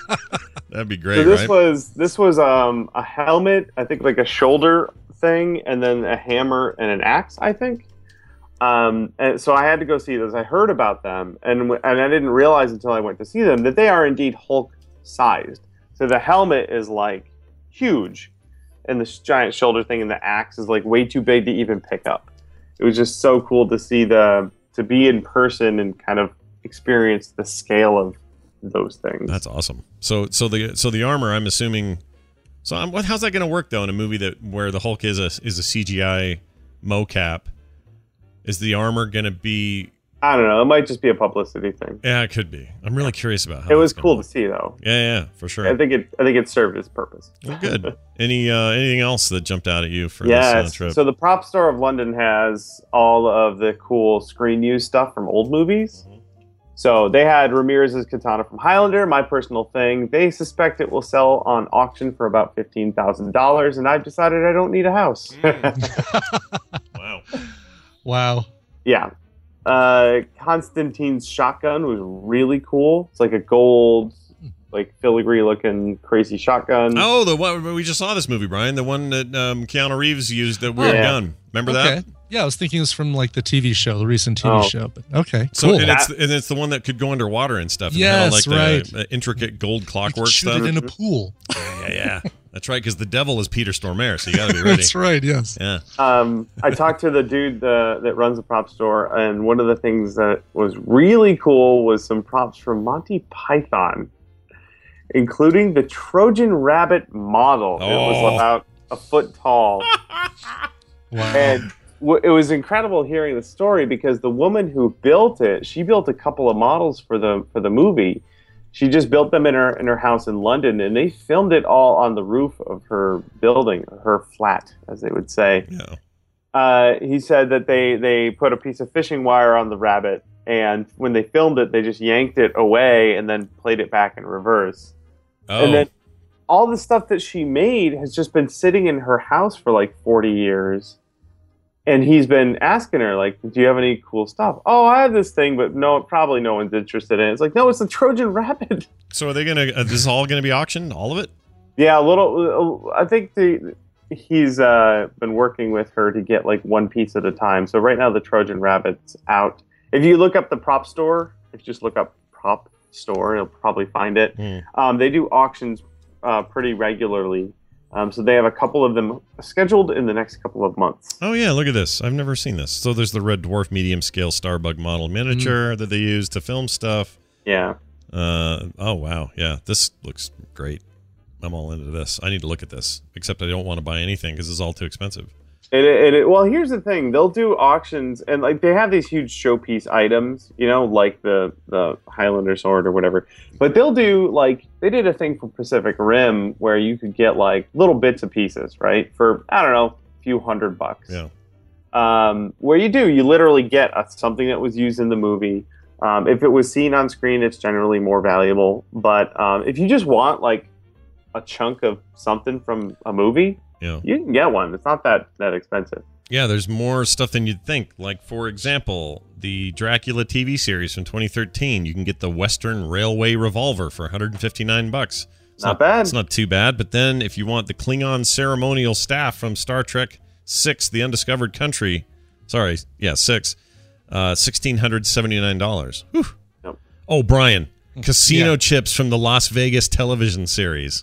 That'd be great, So this right? was this was um, a helmet, I think like a shoulder thing, and then a hammer and an axe, I think. Um, and so I had to go see those. I heard about them, and w- and I didn't realize until I went to see them that they are indeed Hulk-sized. So the helmet is like huge, and this giant shoulder thing and the axe is like way too big to even pick up. It was just so cool to see the to be in person and kind of experience the scale of those things. That's awesome. So so the so the armor, I'm assuming. So I'm, what? How's that going to work though in a movie that where the Hulk is a is a C G I mocap? Is the armor going to be? I don't know. It might just be a publicity thing. Yeah, it could be. I'm really curious about how it was that's cool gonna to see, though. Yeah, yeah, for sure. I think it. I think it served its purpose. Well, good. Any uh, anything else that jumped out at you for this uh, Yes. trip? So the Prop Store of London has all of the cool screen use stuff from old movies. Mm-hmm. So they had Ramirez's katana from Highlander, my personal thing. They suspect it will sell on auction for about fifteen thousand dollars, and I've decided I don't need a house. Wow. Wow. Yeah. Uh, Constantine's shotgun was really cool. It's like a gold, like filigree looking crazy shotgun. Oh, the one we just saw this movie, Brian. The one that um, Keanu Reeves used, the weird Yeah. gun. Remember Okay. that? Yeah, I was thinking it was from like the T V show, the recent T V Oh. show. But okay, So cool. and it's and it's the one that could go underwater and stuff. And had all, Yes, like right. the, uh, intricate gold clockwork Shoot stuff. it in a pool. Yeah, yeah. That's right, because the devil is Peter Stormare, so you got to be ready. That's right. Yes. Yeah. Um, I talked to the dude uh, that runs the prop store, and one of the things that was really cool was some props from Monty Python, including the Trojan Rabbit model. It Oh. was about a foot tall. Wow. And w- it was incredible hearing the story because the woman who built it, she built a couple of models for the for the movie. She just built them in her in her house in London, and they filmed it all on the roof of her building, her flat, as they would say. Yeah. Uh, he said that they they put a piece of fishing wire on the rabbit, and when they filmed it, they just yanked it away and then played it back in reverse. Oh. And then all the stuff that she made has just been sitting in her house for like forty years. And he's been asking her, like, do you have any cool stuff? Oh, I have this thing, but no, probably no one's interested in it. It's like, no, it's the Trojan Rabbit. So are they gonna? Uh, this is all gonna be auctioned, all of it? Yeah, a little. I think the he's uh, been working with her to get like one piece at a time. So right now the Trojan Rabbit's out. If you look up the prop store, if you just look up prop store, you'll probably find it. Mm. Um, they do auctions uh, pretty regularly. Um, so they have a couple of them scheduled in the next couple of months. Oh yeah, look at this. I've never seen this. So there's the Red Dwarf medium scale Starbug model miniature Mm. that they use to film stuff. Yeah. Uh oh wow, yeah, this looks great. I'm all into this. I need to look at this. Except I don't want to buy anything because it's all too expensive. It, it, it, well, here's the thing. They'll do auctions, and like they have these huge showpiece items, you know, like the the Highlander sword or whatever. But they'll do like they did a thing for Pacific Rim where you could get like little bits and pieces, right, for I don't know, a few hundred bucks. Yeah. Um, where you do, you literally get a, something that was used in the movie. Um, if it was seen on screen, it's generally more valuable. But um, if you just want like a chunk of something from a movie, Yeah. you can get one. It's not that that expensive. Yeah, there's more stuff than you'd think. Like, for example, the Dracula T V series from twenty thirteen. You can get the Western Railway Revolver for one hundred fifty-nine bucks. It's Not bad. It's not too bad. But then, if you want the Klingon ceremonial staff from Star Trek Six: The Undiscovered Country, sorry, yeah, Six, uh, sixteen hundred seventy-nine dollars. Whew. Nope. Oh, Brian, casino Yeah. chips from the Las Vegas television series.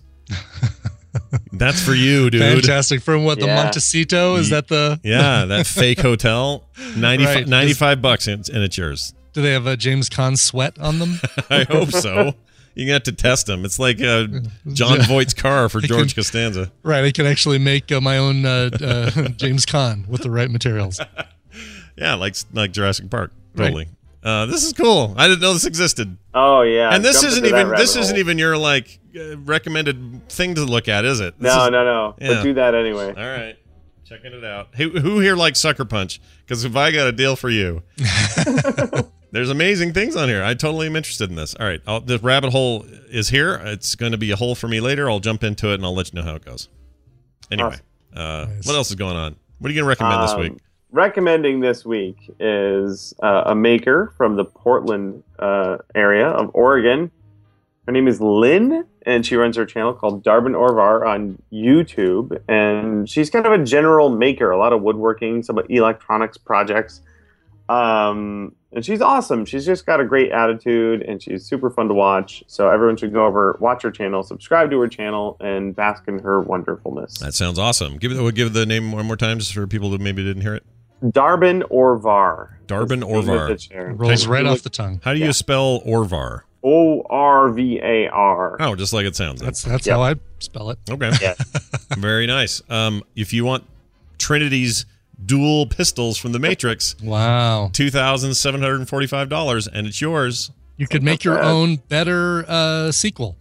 That's for you, dude. Fantastic. From what, the Yeah. Montecito? Is that the... Yeah, that fake hotel. ninety, Right. ninety-five bucks and, and it's yours. Do they have a James Caan sweat on them? I hope so. You have to test them. It's like uh, John Yeah. Voight's car for I George can- Costanza. Right. I can actually make uh, my own uh, uh, James Caan with the right materials. Yeah, like like Jurassic Park. Totally. Uh, this is cool. I didn't know this existed. Oh yeah. And this jump isn't into that even this rabbit isn't hole. even your like uh, recommended thing to look at, is it? This No, is- no, no. Yeah. But do that anyway. All right. Checking it out. Who, who here likes Sucker Punch? Because if I got a deal for you, there's amazing things on here. I totally am interested in this. All right. I'll, the rabbit hole is here. It's going to be a hole for me later. I'll jump into it and I'll let you know how it goes. Anyway, uh, Nice. what else is going on? What are you going to recommend this Um, week? Recommending this week is uh, a maker from the Portland uh, area of Oregon. Her name is Lynn, and she runs her channel called Darbin Orvar on YouTube. And she's kind of a general maker, a lot of woodworking, some electronics projects. Um, and she's awesome. She's just got a great attitude, and she's super fun to watch. So everyone should go over, watch her channel, subscribe to her channel, and bask in her wonderfulness. That sounds awesome. Give it. We'll give the name one more time, just for people who maybe didn't hear it. Darbin Orvar. Darbin Orvar. Rolls right off the tongue. How do you Yeah. spell Orvar? O R V A R. Oh, just like it sounds. That's that's Yep. how I spell it. Okay. Yeah. Very nice. Um, if you want Trinity's dual pistols from the Matrix, Wow. two thousand seven hundred forty-five dollars, and it's yours. You could make your bad. own better uh, sequel.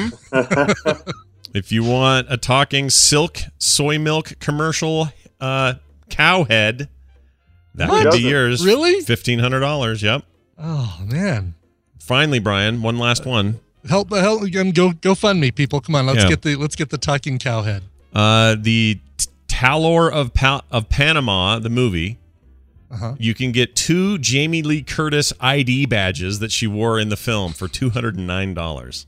Mm-hmm. If you want a talking silk soy milk commercial uh, cow head, that What? could be yours. Really? fifteen hundred dollars. Yep. Oh man. Finally, Brian, one last one. Help help again go go fund me, people. Come on, let's Yeah. get the let's get the talking cow head. Uh, the T- Talor of pa- of Panama, the movie. Uh-huh. You can get two Jamie Lee Curtis I D badges that she wore in the film for two hundred nine dollars.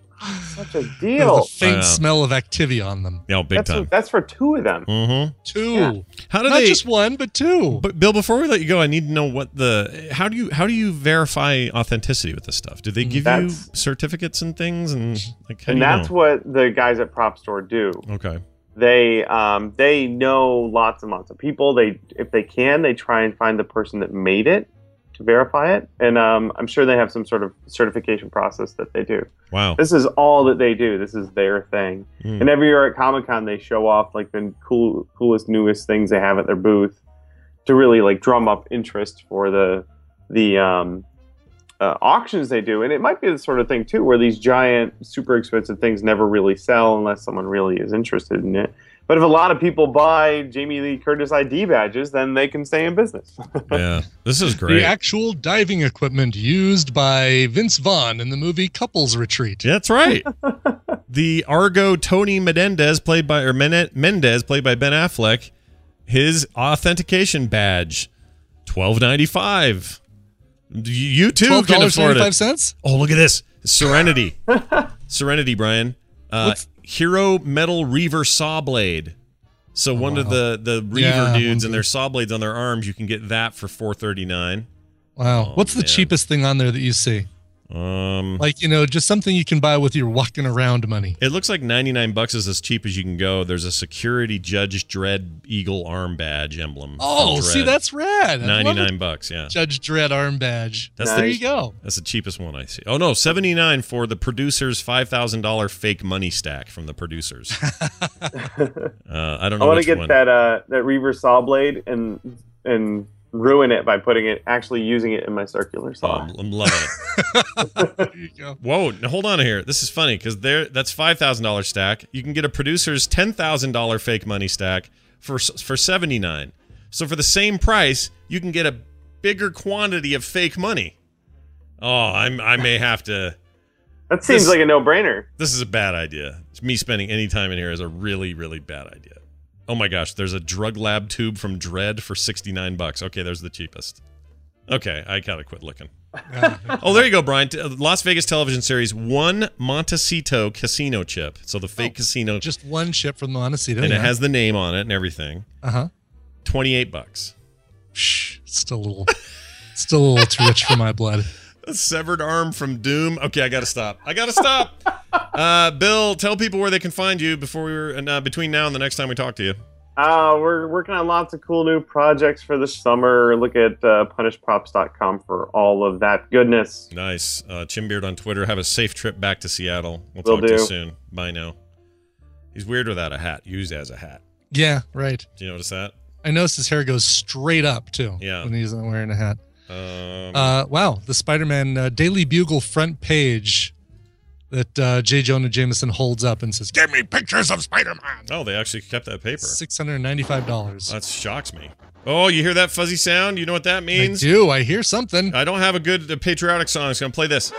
Such a There's a deal. faint I know. smell of Activia on them. Yeah, big That's, time. that's for two of them. Mm-hmm. Two. Yeah. How do Not they? just one, but two. But Bill, before we let you go, I need to know what the how do you how do you verify authenticity with this stuff? Do they give That's- you certificates and things and like how And do you that's know? what the guys at Prop Store do. Okay. They um, they know lots and lots of people. They if they can, they try and find the person that made it to verify it. And um, I'm sure they have some sort of certification process that they do. Wow. This is all that they do. This is their thing. Mm. And every year at Comic-Con, they show off like the cool, coolest, newest things they have at their booth to really like drum up interest for the the um, uh, auctions they do. And it might be the sort of thing too, where these giant, super expensive things never really sell unless someone really is interested in it. But if a lot of people buy Jamie Lee Curtis I D badges, then they can stay in business. Yeah, this is great. The actual diving equipment used by Vince Vaughn in the movie Couples Retreat. That's right. The Argo Tony Menendez, played by or Men- Mendez, played by Ben Affleck, his authentication badge, twelve ninety five. You too twelve can dollars and afford ninety-five it. cents? Oh, look at this, Serenity, Serenity, Brian. Uh, Hero Metal Reaver Saw Blade. So one wow. of the the Reaver Yeah, dudes one and their saw blades on their arms, you can get that for four thirty nine. Wow. Oh, What's the man. cheapest thing on there that you see? Um, Like, you know, just something you can buy with your walking around money. it looks like ninety-nine bucks is as cheap as you can go. There's a Security Judge Dredd Eagle arm badge emblem. from Oh, see, Dredd. that's rad. I love ninety-nine it. bucks, yeah. Judge Dredd arm badge. That's there the- you go. That's the cheapest one I see. Oh no, seventy-nine for the producer's five thousand dollars fake money stack from the producers. uh, I don't know I want which to get one. that uh, that Reaver saw blade and and ruin it by putting it actually using it in my circular Oh, saw. I'm, I'm loving it. There you go. Whoa, now hold on here. This is funny because there that's five thousand dollars stack. You can get a producer's ten thousand dollars fake money stack for for seventy-nine. So for the same price, you can get a bigger quantity of fake money. Oh, I'm I may have to. That seems This- like a no-brainer. This is a bad idea. Me spending any time in here is a really, really bad idea. Oh my gosh, there's a drug lab tube from Dredd for sixty-nine bucks. Okay, there's the cheapest. Okay, I gotta quit looking. Oh, there you go, Brian. T- Las Vegas television series, one Montecito casino chip. So the fake casino, Just one chip from Montecito. and yeah. it has the name on it and everything. Uh-huh. twenty-eight bucks. Shh, still a little, still a little too rich for my blood. A severed arm from Doom. Okay, I gotta stop. I gotta stop. uh, Bill, tell people where they can find you before we were uh, between now and the next time we talk to you. Uh, we're working on lots of cool new projects for the summer. Look at uh, punish props dot com for all of that goodness. Nice. Uh, Chimbeard on Twitter. Have a safe trip back to Seattle. We'll Will talk to you do. soon. Bye now. He's weird without a hat. Used as a hat. Yeah, right. Do you notice that? I noticed his hair goes straight up too. Yeah. When he's not wearing a hat. Um, Uh, wow, the Spider-Man uh, Daily Bugle front page that uh, J. Jonah Jameson holds up and says, "Give me pictures of Spider-Man." oh, they actually kept that paper. Six hundred ninety-five dollars. That shocks me. Oh, you hear that fuzzy sound? You know what that I means? do. I hear something. I don't have a good uh, patriotic song. So I'm going to play this.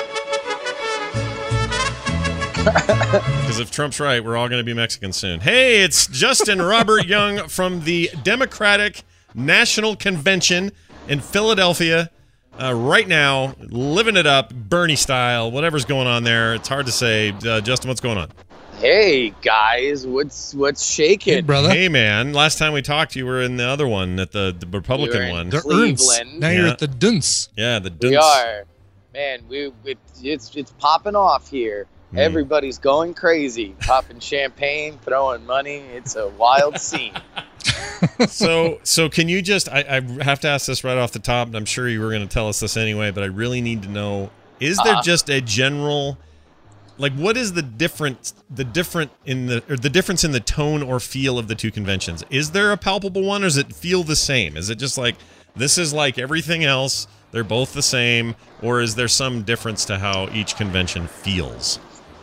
Because if Trump's right, we're all going to be Mexican soon. Hey, it's Justin Robert Young from the Democratic National Convention in Philadelphia. Uh, right now, living it up, Bernie style, whatever's going on there. It's hard to say. Uh, Justin, what's going on? Hey guys, what's what's shaking, Hey, brother. Hey, man. Last time we talked, you were in the other one, at the, the Republican We were in one. The Cleveland. Ernst. Now you're Yeah. at the Dunce. Yeah, the We dunce. are, man. We it, it's it's popping off here. Mm. Everybody's going crazy, popping champagne, throwing money. It's a wild scene. so so can you just I, I have to ask this right off the top, and I'm sure you were going to tell us this anyway, but I really need to know, is there Uh-huh. just a general, like, what is the difference the different in the or the difference in the tone or feel of the two conventions? Is there a palpable one, or does it feel the same? Is it just like this is like everything else, they're both the same, or is there some difference to how each convention feels?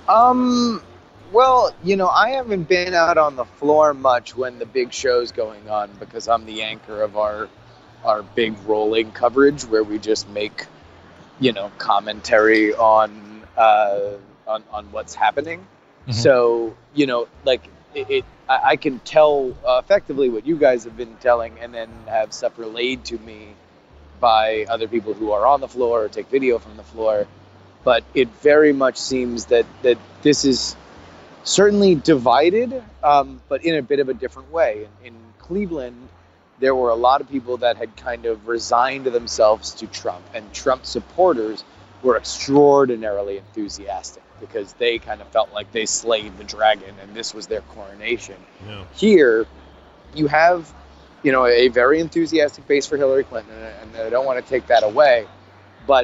Um, well, you know, I haven't been out on the floor much when the big show's going on because I'm the anchor of our our big rolling coverage where we just make, you know, commentary on uh, on on what's happening. Mhm. So, you know, like it, it I, I can tell uh, effectively what you guys have been telling, and then have stuff relayed to me by other people who are on the floor or take video from the floor. But it very much seems that, that this is certainly divided, um, but in a bit of a different way. In, in Cleveland, there were a lot of people that had kind of resigned themselves to Trump, and Trump supporters were extraordinarily enthusiastic because they kind of felt like they slayed the dragon and this was their coronation. Yeah. Here, you have, you know, a very enthusiastic base for Hillary Clinton, and I don't want to take that away, but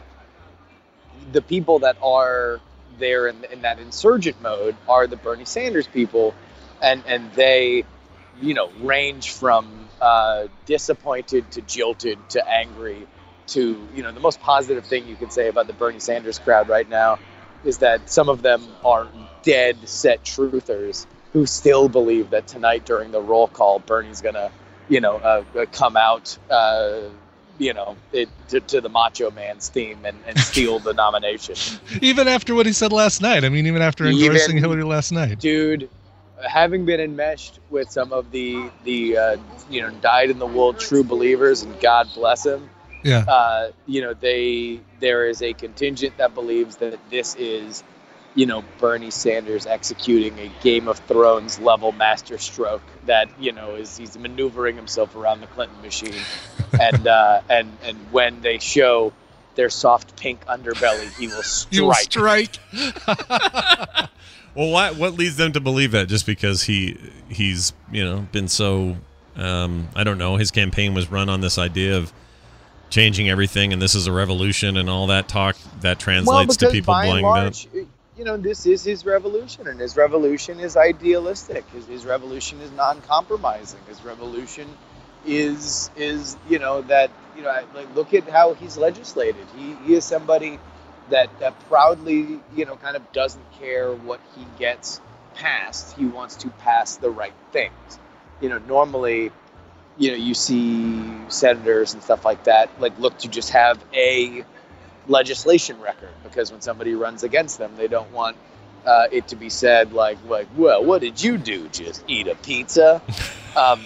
the people that are there in, in that insurgent mode are the Bernie Sanders people, and and they, you know, range from uh, disappointed to jilted to angry to, you know, the most positive thing you can say about the Bernie Sanders crowd right now is that some of them are dead set truthers who still believe that tonight during the roll call Bernie's gonna, you know, uh, come out. Uh, you know, it, to, to the Macho Man's theme and, and steal the nomination. Even after what he said last night. I mean, even after endorsing Even- Hillary last night. Dude, having been enmeshed with some of the, the uh, you know, dyed-in-the-wool true believers, and God bless them, Yeah. uh, you know, they there is a contingent that believes that this is, you know, Bernie Sanders executing a Game of Thrones level master stroke that, you know, is he's maneuvering himself around the Clinton machine. and uh, and and when they show their soft pink underbelly, he will strike. You will strike. Well, what what leads them to believe that? Just because he he's you know been so um, I don't know, his campaign was run on this idea of changing everything, and this is a revolution, and all that talk that translates well, to because people by and blowing large, that. you know, this is his revolution, and his revolution is idealistic. His, his revolution is non-compromising. His revolution is is you know that you know like look at how he's legislated. He he is somebody that that proudly you know kind of doesn't care what he gets passed. He wants to pass the right things. You know, normally, you know, you see senators and stuff like that like look to just have a legislation record, because when somebody runs against them, they don't want uh, it to be said like, like, well, what did you do? Just eat a pizza? Um,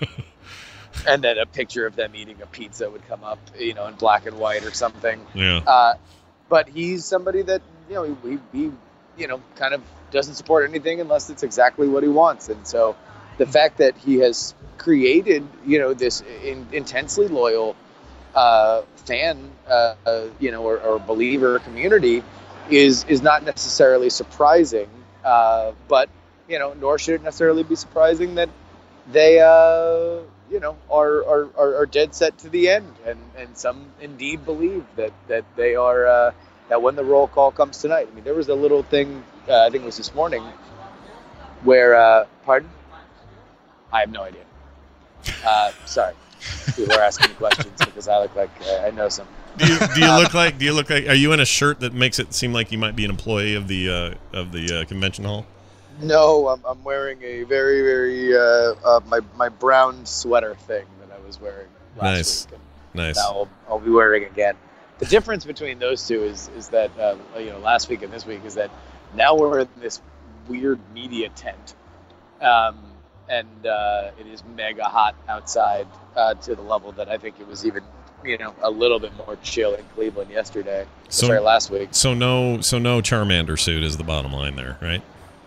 and then a picture of them eating a pizza would come up, you know, in black and white or something. Yeah. Uh, but he's somebody that, you know, he, he, you know, kind of doesn't support anything unless it's exactly what he wants. And so the fact that he has created, you know, this in, intensely loyal uh, fan, uh, uh, you know, or, or believer community is is not necessarily surprising. Uh, but, you know, nor should it necessarily be surprising that they, uh, you know, are, are, are, are dead set to the end. And, and some indeed believe that, that they are, uh, that when the roll call comes tonight. I mean, there was a little thing, uh, I think it was this morning, where, uh, pardon? I have no idea. Uh, sorry. People are asking me questions because I look like uh, I know some. Do you, do you look like? Do you look like? Are you in a shirt that makes it seem like you might be an employee of the uh, of the uh, convention hall? No, I'm, I'm wearing a very, very uh, uh, my my brown sweater thing that I was wearing last Nice, week. nice. Now I'll, I'll be wearing again. The difference between those two is is that uh, you know last week and this week is that now we're in this weird media tent, um, and uh, it is mega hot outside uh, to the level that I think it was even you know a little bit more chill in Cleveland yesterday. So- Sorry, last week. So no, so no Charmander suit is the bottom line there, right?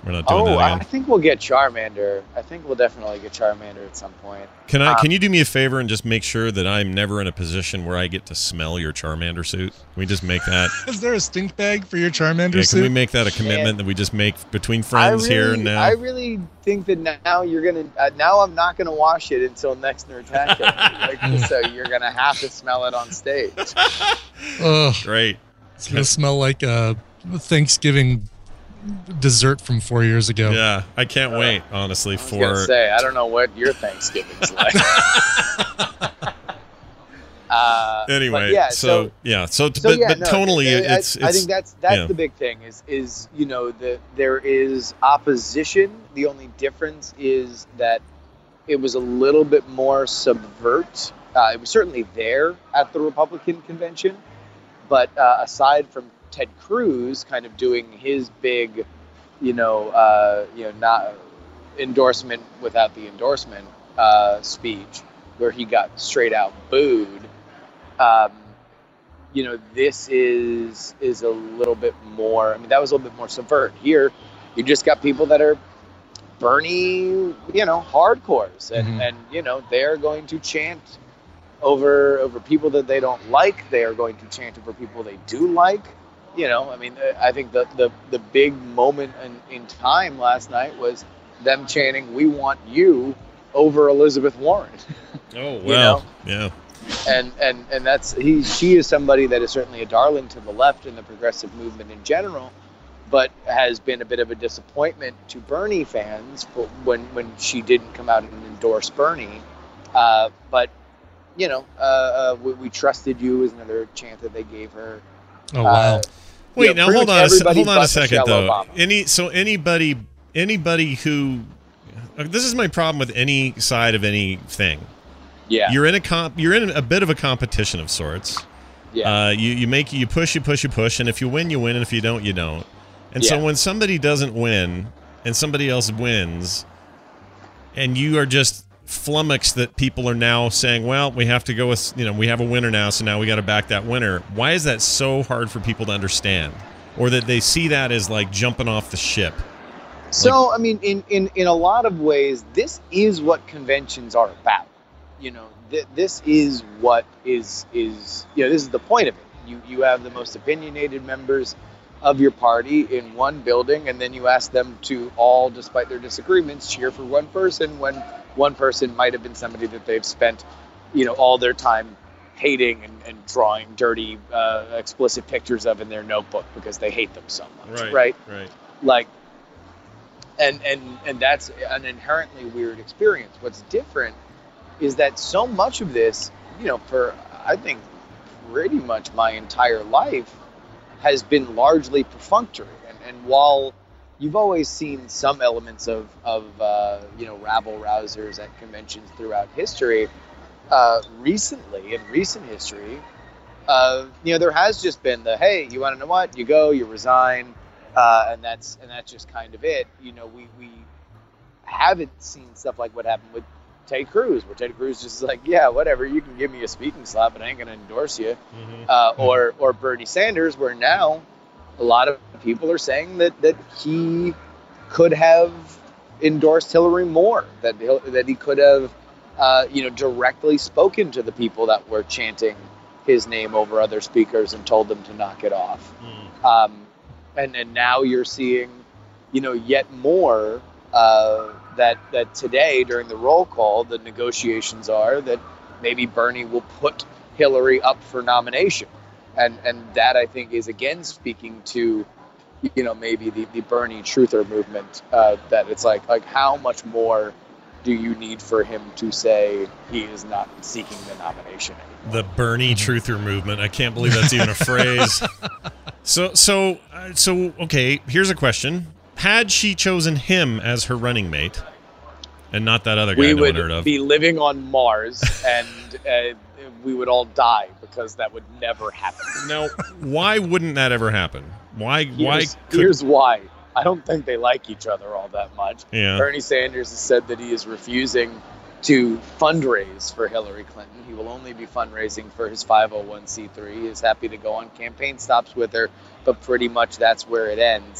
We're not doing Oh, that I again. think we'll get Charmander. I think we'll definitely get Charmander at some point. Can I? Um, Can you do me a favor and just make sure that I'm never in a position where I get to smell your Charmander suit? Can we just make that? Is there a stink bag for your Charmander Yeah, suit? can we make that a commitment that we we just make between friends I really, here and now? I really think that now you're gonna. Uh, now I'm not gonna wash it until next Nerdtacular. like, so you're gonna have to smell it on stage. Ugh. Great. It's gonna smell like a Thanksgiving dessert from four years ago. Yeah, I can't wait. Honestly, I was gonna for say I don't know what your Thanksgiving's like. uh, anyway. but yeah, so, so yeah, so, So, but, yeah, but no, tonally, I, I- it's, it's I think that's that's yeah. the big thing is is you know the there is opposition. The only difference is that it was a little bit more subvert. Uh, it was certainly there at the Republican convention, but uh, aside from Ted Cruz kind of doing his big, you know, uh, you know, not endorsement without the endorsement uh, speech, where he got straight out booed. Um, you know, this is is a little bit more. I mean, that was a little bit more subvert. Here, you just got people that are Bernie, you know, hardcores, and Mhm. and you know they're going to chant over over people that they don't like. They are going to chant over people they do like. You know, I mean, I think the the, the big moment in, in time last night was them chanting, "We want you," over Elizabeth Warren. Oh you well, know? yeah. and and and that's he she is somebody that is certainly a darling to the left and the progressive movement in general, but has been a bit of a disappointment to Bernie fans for when when she didn't come out and endorse Bernie. Uh, but you know, uh, uh, we, we trusted you is another chant that they gave her. Oh wow! Uh, Wait, you know, now pretty hold much on, a, se- everybody hold on a but second Michelle though. Obama. Any so anybody anybody who uh, this is my problem with any side of anything. Yeah, You're in a comp. You're in a bit of a competition of sorts. Yeah. Uh, you you make you push you push you push, and if you win you win, and if you don't you don't. And so Yeah. when somebody doesn't win and somebody else wins, and you are just flummoxed that people are now saying, well, we have to go with, you know, we have a winner now, so now we got to back that winner. Why is that so hard for people to understand, or that they see that as like jumping off the ship? So, I mean, in, in, in a lot of ways, this is what conventions are about. You know, th- this is what is, is, you know, this is the point of it. You, you have the most opinionated members of your party in one building, and then you ask them to all, despite their disagreements, cheer for one person when one person might have been somebody that they've spent, you know, all their time hating and, and drawing dirty, uh, explicit pictures of in their notebook because they hate them so much. Right. Right. Right. Like, and and and that's an inherently weird experience. What's different is that so much of this, you know, for I think pretty much my entire life has been largely perfunctory. And and while you've always seen some elements of of uh, you know, rabble rousers at conventions throughout history, uh, recently in recent history, uh, you know, there has just been the, hey, you want to know what? You go, you resign. Uh, and that's and that's just kind of it. You know, we, we haven't seen stuff like what happened with Ted Cruz, where Ted Cruz just is like, yeah, whatever, you can give me a speaking slot, but I ain't going to endorse you. Mm-hmm. Uh, or or Bernie Sanders, where now a lot of people are saying that, that he could have endorsed Hillary more, that he'll, that he could have, uh, you know, directly spoken to the people that were chanting his name over other speakers and told them to knock it off. Mm. Um, And and now you're seeing, you know, yet more uh, that that today during the roll call, the negotiations are that maybe Bernie will put Hillary up for nomination, and and that I think is again speaking to, you know, maybe the, the Bernie truther movement. Uh, that it's like like how much more do you need for him to say he is not seeking the nomination anymore? The Bernie truther movement. I can't believe that's even a phrase. So, so, uh, so, okay, here's a question. Had she chosen him as her running mate, and not that other guy We no would one heard of? be living on Mars, and uh, we would all die because that would never happen. Now, why wouldn't that ever happen? Why, why Here's, could... here's why. I don't think they like each other all that much. Yeah. Bernie Sanders has said that he is refusing to fundraise for Hillary Clinton. He will only be fundraising for his five oh one c three. He is happy to go on campaign stops with her, but pretty much that's where it ends.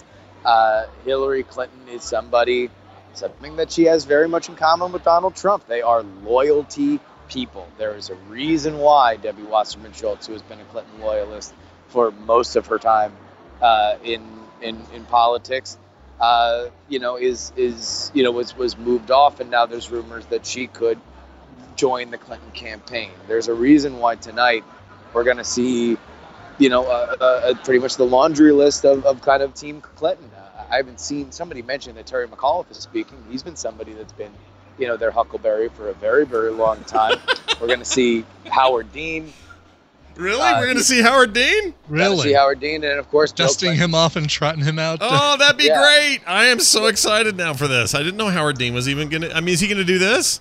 Uh, Hillary Clinton is somebody, something that she has very much in common with Donald Trump. They are loyalty people. There is a reason why Debbie Wasserman Schultz, who has been a Clinton loyalist for most of her time uh, in, in in politics, uh, you know, is is you know was was moved off, and now there's rumors that she could join the Clinton campaign. There's a reason why tonight we're going to see, you know, uh, uh, pretty much the laundry list of, of kind of Team Clinton. Uh, I haven't seen somebody mention that Terry McAuliffe is speaking. He's been somebody that's been, you know, their Huckleberry for a very, very long time. We're going to see Howard Dean. Really? Uh, We're going to see Howard Dean? Gonna see Howard Dean, and of course, Bill Dusting Clinton. him off and trotting him out. Oh, that'd be Yeah. great. I am so excited now for this. I didn't know Howard Dean was even going to. I mean, is he going to do this?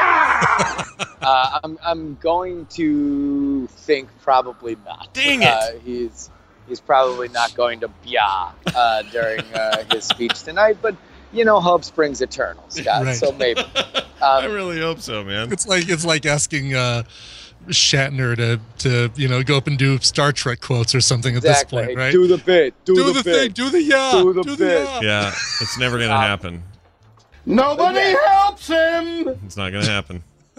Uh, I'm I'm going to think probably not. Dang it. Uh, he's he's probably not going to blah uh, during uh, his speech tonight, but you know, hope springs eternal, Scott. Right. So maybe. Um, I really hope so, man. It's like it's like asking uh, Shatner to to you know go up and do Star Trek quotes or something exactly. at this point, Hey, right? do the bit. Do, Do the, the bit. thing. Do the yeah. Do the Do the bit. yeah. Yeah, it's never going to Um, happen. Nobody helps him. It's not going to happen.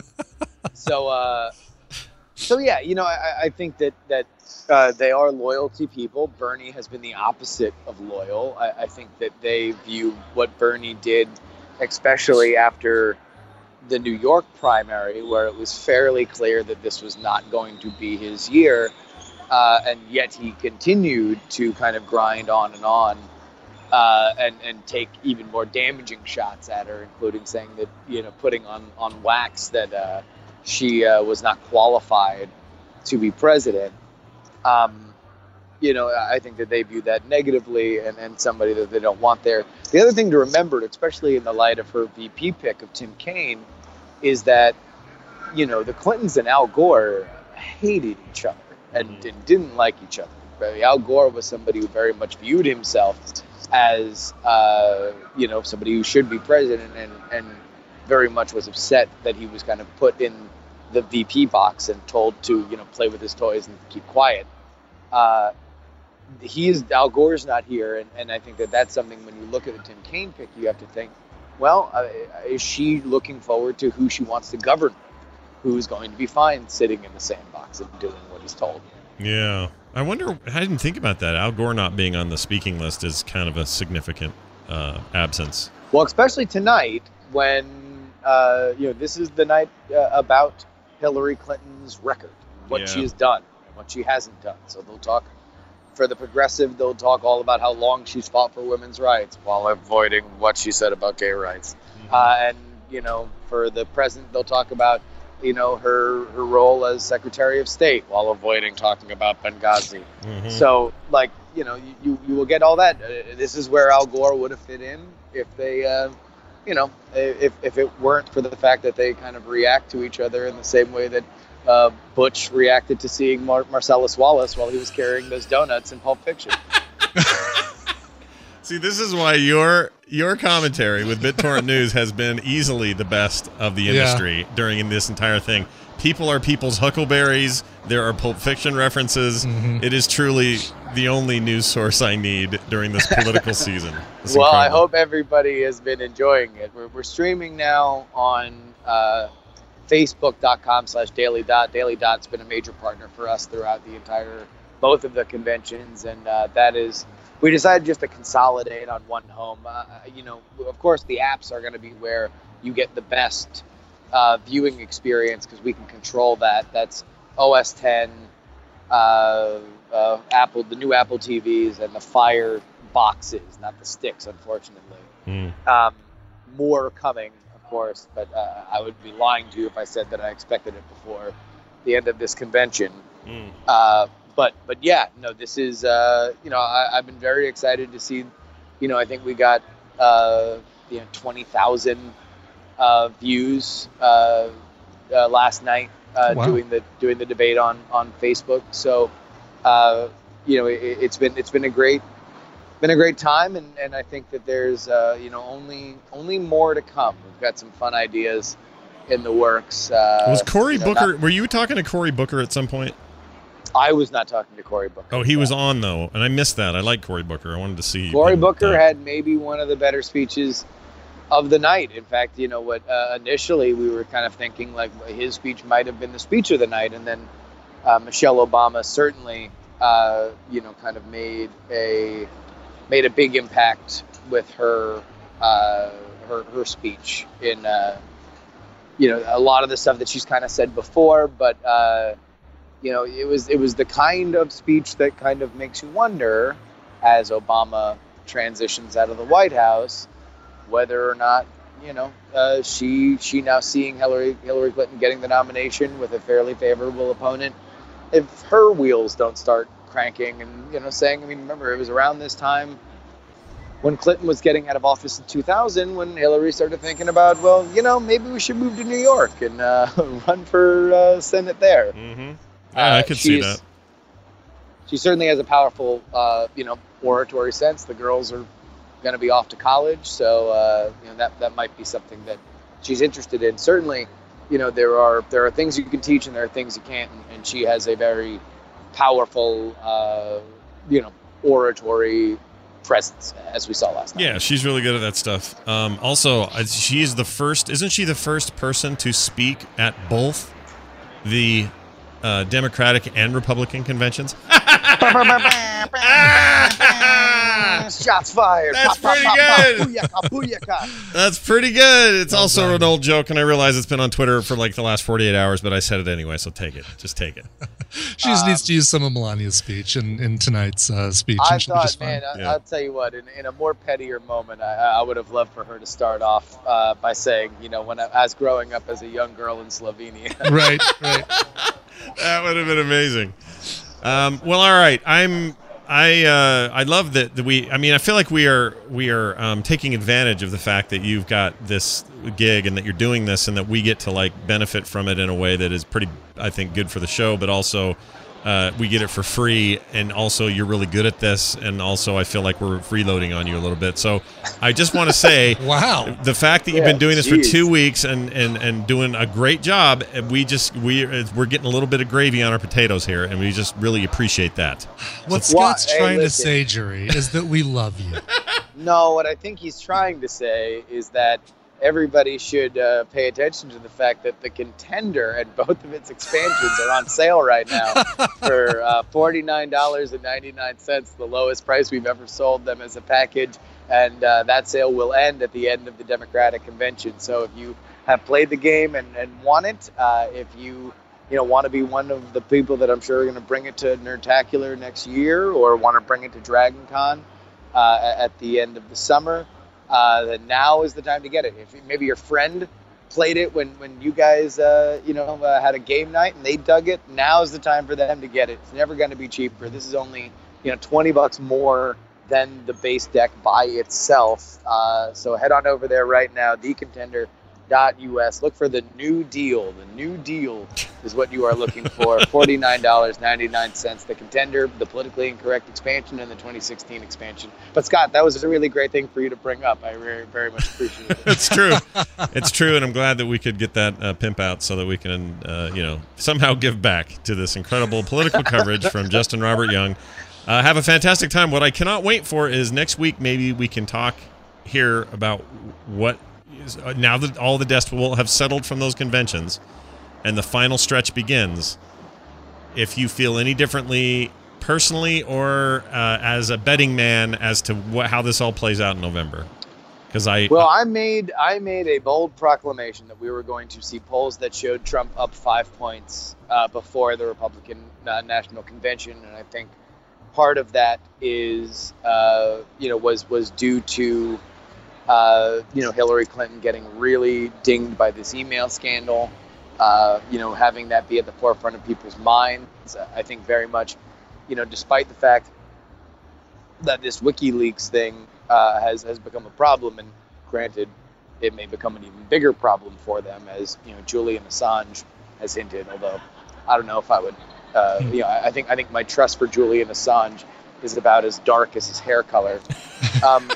So, uh, so yeah, you know, I, I think that that uh, they are loyalty people. Bernie has been the opposite of loyal. I, I think that they view what Bernie did, especially after the New York primary, where it was fairly clear that this was not going to be his year, uh, and yet he continued to kind of grind on and on. Uh, and and take even more damaging shots at her, including saying that, you know, putting on on wax that uh, she uh, was not qualified to be president. Um, you know, I think that they view that negatively, and, and somebody that they don't want there. The other thing to remember, especially in the light of her V P pick of Tim Kaine, is that, you know, the Clintons and Al Gore hated each other and, and didn't like each other. Right? Al Gore was somebody who very much viewed himself as, uh, you know, somebody who should be president, and, and very much was upset that he was kind of put in the V P box and told to, you know, play with his toys and keep quiet. Uh, he is, Al Gore's not here, and, and I think that that's something, when you look at the Tim Kaine pick, you have to think, well, uh, is she looking forward to who she wants to govern? Who's going to be fine sitting in the sandbox and doing what he's told? Yeah. I wonder, I didn't think about that. Al Gore not being on the speaking list is kind of a significant uh, absence. Well, especially tonight, when, uh, you know, this is the night uh, about Hillary Clinton's record, what Yeah. she has done, and what she hasn't done. So they'll talk, for the progressive, they'll talk all about how long she's fought for women's rights while avoiding what she said about gay rights. Mm-hmm. Uh, and, you know, for the president, they'll talk about, you know, her, her role as Secretary of State while avoiding talking about Benghazi. Mhm. So, like, you know, you, you, you will get all that. Uh, this is where Al Gore would have fit in if they, uh, you know, if, if it weren't for the fact that they kind of react to each other in the same way that uh, Butch reacted to seeing Mar- Marcellus Wallace while he was carrying those donuts in Pulp Fiction. See, this is why your your commentary with BitTorrent News has been easily the best of the Yeah. industry during this entire thing. People are people's huckleberries. There are Pulp Fiction references. Mhm. It is truly the only news source I need during this political season. It's Well, I incredible. hope everybody has been enjoying it. We're, we're streaming now on uh, Facebook.com slash Daily Dot. Daily Dot's been a major partner for us throughout the entire, both of the conventions, and uh, that is, we decided just to consolidate on one home. Uh, you know, of course, the apps are going to be where you get the best uh, viewing experience, because we can control that. That's O S ten, uh, uh, Apple, the new Apple T Vs, and the Fire boxes, not the sticks, unfortunately. Mm. Um, more coming, of course, but uh, I would be lying to you if I said that I expected it before the end of this convention. Mm. Uh, but but yeah, no, this is, uh, you know, I, I've been very excited to see, you know, I think we got, uh, you know, twenty thousand uh, views uh, uh, last night uh, Wow. doing the doing the debate on on Facebook. So, uh, you know, it, it's been it's been a great been a great time, and, and I think that there's uh, you know only only more to come. We've got some fun ideas in the works. Uh, Was Cory you know, Booker, not- were you talking to Cory Booker at some point? I was not talking to Cory Booker. Oh, he was on though, and I missed that. I like Cory Booker. I wanted to see. Cory him, Booker uh, had maybe one of the better speeches of the night. In fact, you know what? Uh, initially, we were kind of thinking like his speech might have been the speech of the night, and then uh, Michelle Obama certainly, uh, you know, kind of made a made a big impact with her uh, her her speech in uh, you know a lot of the stuff that she's kind of said before, but. Uh, You know, it was it was the kind of speech that kind of makes you wonder, as Obama transitions out of the White House, whether or not you know uh, she she now seeing Hillary Hillary Clinton getting the nomination with a fairly favorable opponent, if her wheels don't start cranking and you know saying, I mean, remember it was around this time when Clinton was getting out of office in two thousand when Hillary started thinking about, well, you know, maybe we should move to New York and uh, run for uh, Senate there. Mm-hmm. Yeah, I could see that. She certainly has a powerful, uh, you know, oratory sense. The girls are going to be off to college, so uh, you know that that might be something that she's interested in. Certainly, you know, there are there are things you can teach and there are things you can't, and, and she has a very powerful, uh, you know, oratory presence, as we saw last night. Yeah, she's really good at that stuff. Um, also, uh, she's the first. Isn't she the first person to speak at both the Uh, Democratic and Republican conventions? Shots fired. That's Pop, pretty pop, pop, good. pop. Booyaka, booyaka. That's pretty good. It's also an old joke, and I realize it's been on Twitter for like the last forty-eight hours, but I said it anyway, so take it. Just take it. She just Um, needs to use some of Melania's speech in, in tonight's uh, speech. I and she'll be thought, just fine. man, I, Yeah. I'll tell you what. In, in a more pettier moment, I, I would have loved for her to start off uh, by saying, you know, when I, as growing up as a young girl in Slovenia. Right, right. That would have been amazing. Um, well, all right. I'm. I. Uh, I love that, that we. I mean, I feel like we are. We are um, taking advantage of the fact that you've got this gig and that you're doing this, and that we get to like benefit from it in a way that is pretty, I think, good for the show, but also. Uh, we get it for free, and also you're really good at this, and also I feel like we're freeloading on you a little bit. So I just want to say, wow, the fact that you've Yeah, been doing this geez. for two weeks and, and, and doing a great job, we just we we're getting a little bit of gravy on our potatoes here, and we just really appreciate that. What So- Scott's Hey, trying listen. to say, Jury, is that we love you. No, what I think he's trying to say is that everybody should uh, pay attention to the fact that the Contender and both of its expansions are on sale right now for uh, forty-nine dollars and ninety-nine cents, the lowest price we've ever sold them as a package. And uh, that sale will end at the end of the Democratic Convention. So if you have played the game and, and want it, uh, if you you know want to be one of the people that I'm sure are going to bring it to Nerdtacular next year or want to bring it to Dragon Con uh, at the end of the summer, Uh, then now is the time to get it. If maybe your friend played it when, when you guys, uh, you know, uh, had a game night and they dug it, now is the time for them to get it. It's never going to be cheaper. This is only, you know, twenty bucks more than the base deck by itself. Uh, so head on over there right now, the contender dot U S. Look for the new deal. The new deal is what you are looking for. forty-nine dollars and ninety-nine cents. The Contender, the politically incorrect expansion, and the twenty sixteen expansion. But Scott, that was a really great thing for you to bring up. I very, very much appreciate it. It's true. It's true, and I'm glad that we could get that uh, pimp out so that we can, uh, you know, somehow give back to this incredible political coverage from Justin Robert Young. Uh, have a fantastic time. What I cannot wait for is next week maybe we can talk here about what is, uh, now that all the dust will have settled from those conventions and the final stretch begins, if you feel any differently personally or uh, as a betting man as to what, how this all plays out in November. Because I Well, I made I made a bold proclamation that we were going to see polls that showed Trump up five points uh, before the Republican uh, National Convention, and I think part of that is uh, you know was was due to uh, you know Hillary Clinton getting really dinged by this email scandal, uh, you know having that be at the forefront of people's minds. I think very much, you know, despite the fact that this WikiLeaks thing uh, has has become a problem, and granted, it may become an even bigger problem for them, as you know, Julian Assange has hinted. Although, I don't know if I would, uh, you know, I I think I think my trust for Julian Assange is about as dark as his hair color. Um,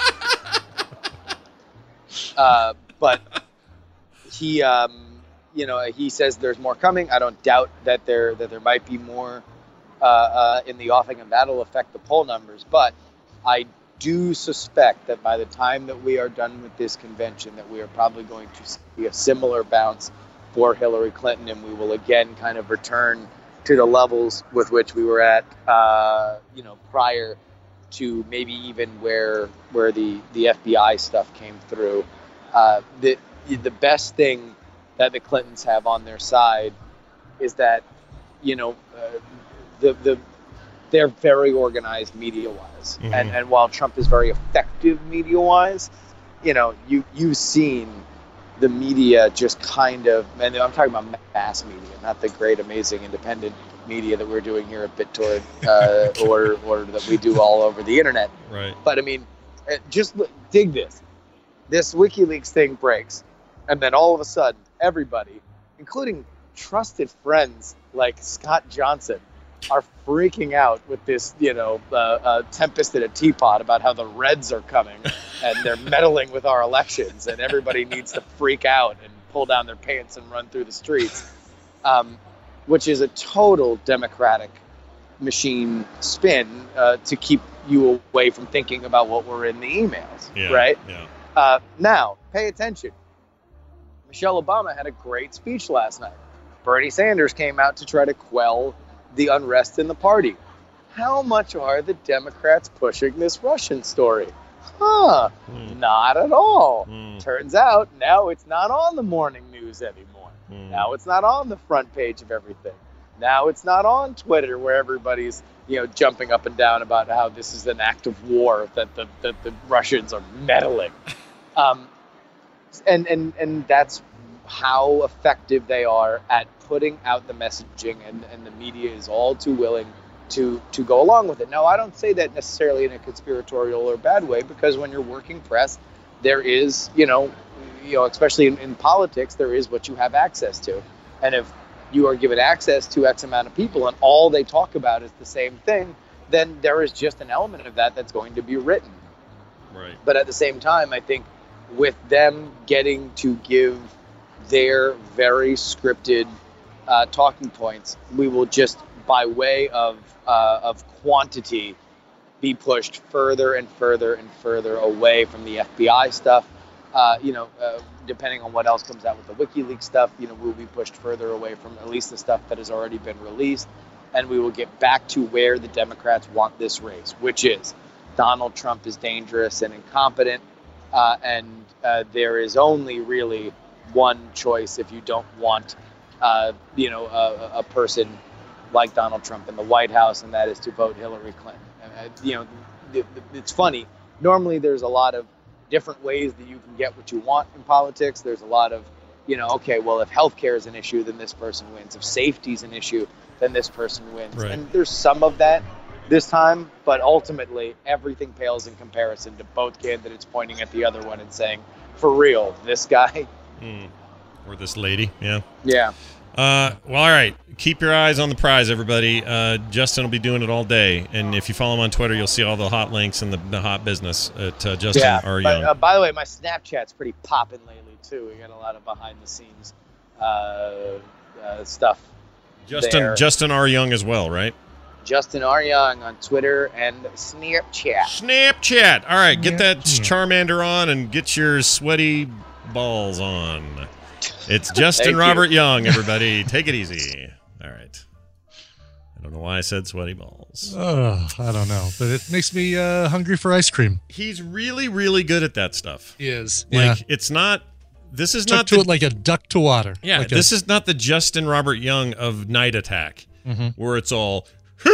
uh, but he, um, you know, he says there's more coming. I don't doubt that there that there might be more uh, uh, in the offing, and that'll affect the poll numbers. But I do suspect that by the time that we are done with this convention, that we are probably going to see a similar bounce for Hillary Clinton, and we will again kind of return to the levels with which we were at, uh, you know, prior to maybe even where where the, the F B I stuff came through. Uh, the the best thing that the Clintons have on their side is that, you know, uh, the the they're very organized media-wise, Mhm. and and while Trump is very effective media-wise, you know, you you've seen the media just kind of, and I'm talking about mass media, not the great, amazing, independent media that we're doing here at BitTorrent, uh, or or that we do all over the internet. Right. But I mean, uh, just look, dig this. This WikiLeaks thing breaks, and then all of a sudden, everybody, including trusted friends like Scott Johnson, are freaking out with this, you know, uh, uh, tempest in a teapot about how the Reds are coming and they're meddling with our elections, and everybody needs to freak out and pull down their pants and run through the streets, um, which is a total Democratic machine spin uh, to keep you away from thinking about what were in the emails, Yeah, right? Yeah. Uh, now, pay attention. Michelle Obama had a great speech last night. Bernie Sanders came out to try to quell the unrest in the party. How much are the Democrats pushing this Russian story? Huh, Mm. not at all. Mm. Turns out now it's not on the morning news anymore. Mm. Now it's not on the front page of everything. Now it's not on Twitter where everybody's, you know, jumping up and down about how this is an act of war, that the that the Russians are meddling. Um, and and and that's how effective they are at putting out the messaging, and, and the media is all too willing to to go along with it. Now, I don't say that necessarily in a conspiratorial or bad way, because when you're working press, there is, you know, you know, especially in, in politics, there is what you have access to. And if you are given access to X amount of people and all they talk about is the same thing, then there is just an element of that that's going to be written. Right. But at the same time, I think with them getting to give their very scripted uh, talking points, we will just, by way of uh, of quantity, be pushed further and further and further away from the F B I stuff. Uh, you know, uh, depending on what else comes out with the WikiLeaks stuff, you know, we'll be pushed further away from at least the stuff that has already been released, and we will get back to where the Democrats want this race, which is Donald Trump is dangerous and incompetent, uh, and uh, there is only really one choice if you don't want, uh, you know, a, a person like Donald Trump in the White House, and that is to vote Hillary Clinton. Uh, you know, th- th- it's funny. Normally, there's a lot of different ways that you can get what you want in politics. There's a lot of, you know, okay, well, if healthcare is an issue, then this person wins. If safety is an issue, then this person wins. Right. And there's some of that this time, but ultimately, everything pales in comparison to both candidates pointing at the other one and saying, for real, this guy. Mm. Or this lady, yeah. Yeah. Uh, well, all right. Keep your eyes on the prize, everybody. Uh, Justin will be doing it all day, and if you follow him on Twitter, you'll see all the hot links and the, the hot business at uh, Justin yeah. R. But, Young. uh, by the way, my Snapchat's pretty popping lately too. We got a lot of behind the scenes uh, uh, stuff. Justin there. Justin R. Young as well, right? Justin R. Young on Twitter and Snapchat. Snapchat. All right, get that Charmander on and get your sweaty balls on. It's Justin Thank Robert you. Young, everybody. Take it easy. All right. I don't know why I said sweaty balls. Oh, I don't know, but it makes me uh, hungry for ice cream. He's really, really good at that stuff. He is. Like, Yeah. it's not, this is Took not to the, it like a duck to water. yeah, Like this a, is not the Justin Robert Young of Night Attack, Mhm. where it's all,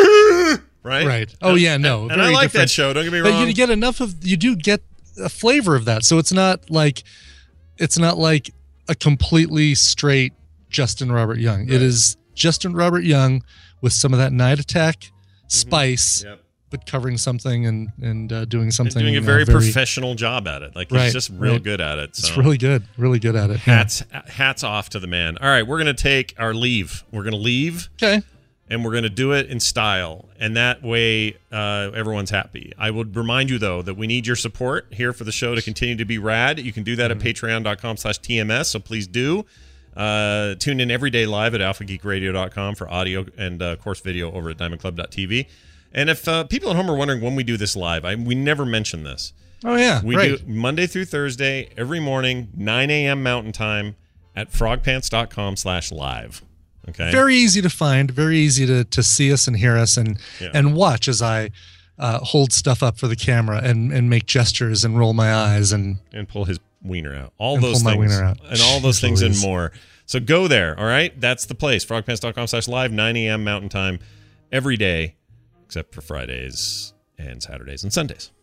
right? Right. Oh, yeah, no. And, and I very like different. that show, don't get me But wrong. you get enough of, you do get a flavor of that. So it's not like, it's not like a completely straight Justin Robert Young. It is Justin Robert Young with some of that Night Attack spice, Yep. but covering something and, and uh, doing And something. doing a uh, very, professional job at it. Like, he's Right, just real right. good at it. It's so. really good. Really good at it. yeah. Hats hats off to the man. All right, we're going to take our leave. We're going to leave. Okay. And we're going to do it in style. And that way, uh, everyone's happy. I would remind you, though, that we need your support here for the show to continue to be rad. You can do that Mm-hmm. at patreon.com slash TMS, so please do. Uh, tune in every day live at alpha geek radio dot com for audio and, uh, of course, video over at diamond club dot t v. And if uh, people at home are wondering when we do this live, I, we never mention this. Oh, yeah. We right. do Monday through Thursday, every morning, nine a.m. Mountain Time at frogpants dot com slash live. Okay. Very easy to find, very easy to, to see us and hear us and, Yeah. and watch as I uh, hold stuff up for the camera and, and make gestures and roll my eyes and and pull his wiener out. All And those pull my things. wiener out. And all those Jeez things and Louise. more. So go there, all right? That's the place. frogpants dot com slash live, nine a.m. Mountain Time every day, except for Fridays and Saturdays and Sundays.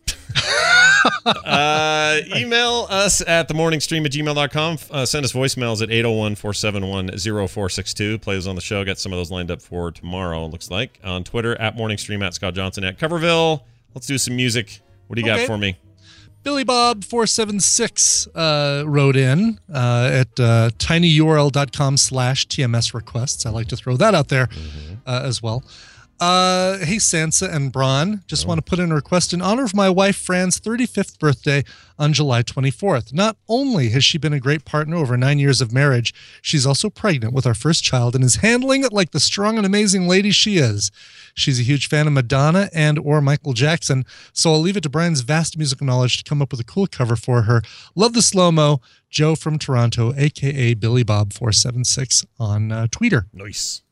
uh, email us at themorningstream at gmail dot com. Uh, send us voicemails at eight oh one, four seven one, oh four six two. Play those on the show. Got some of those lined up for tomorrow, it looks like. On Twitter, at morningstream, at Scott Johnson, at Coverville. Let's do some music. What do you Okay. got for me? Billy Bob four seven six uh, wrote in uh, at uh, tinyurl dot com slash T M S requests. I like to throw that out there uh, as well. Uh, hey, Sansa and Braun. Just want to put in a request in honor of my wife Fran's thirty-fifth birthday on July twenty-fourth. Not only has she been a great partner over nine years of marriage, she's also pregnant with our first child and is handling it like the strong and amazing lady she is. She's a huge fan of Madonna and or Michael Jackson, so I'll leave it to Brian's vast musical knowledge to come up with a cool cover for her. Love the slow-mo. Joe from Toronto, a k a. Billy Bob four seven six on uh, Twitter. Nice.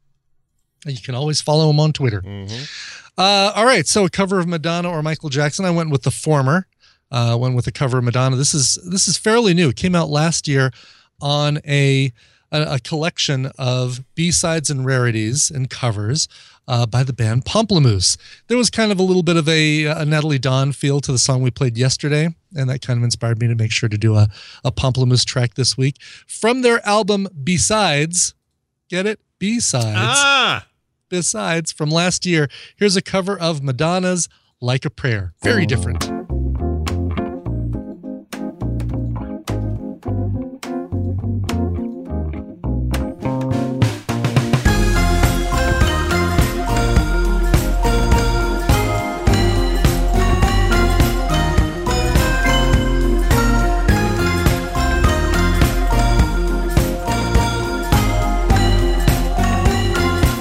You can always follow him on Twitter. Mm-hmm. Uh, all right, so a cover of Madonna or Michael Jackson. I went with the former. Uh, went with a cover of Madonna. This is this is fairly new. It came out last year on a a, a collection of B-sides and rarities and covers uh, by the band Pomplamoose. There was kind of a little bit of a, a Natalie Dawn feel to the song we played yesterday, and that kind of inspired me to make sure to do a, a Pomplamoose track this week. From their album B-Sides, get it? B-Sides. Ah! Besides, from last year, here's a cover of Madonna's Like a Prayer. Very different.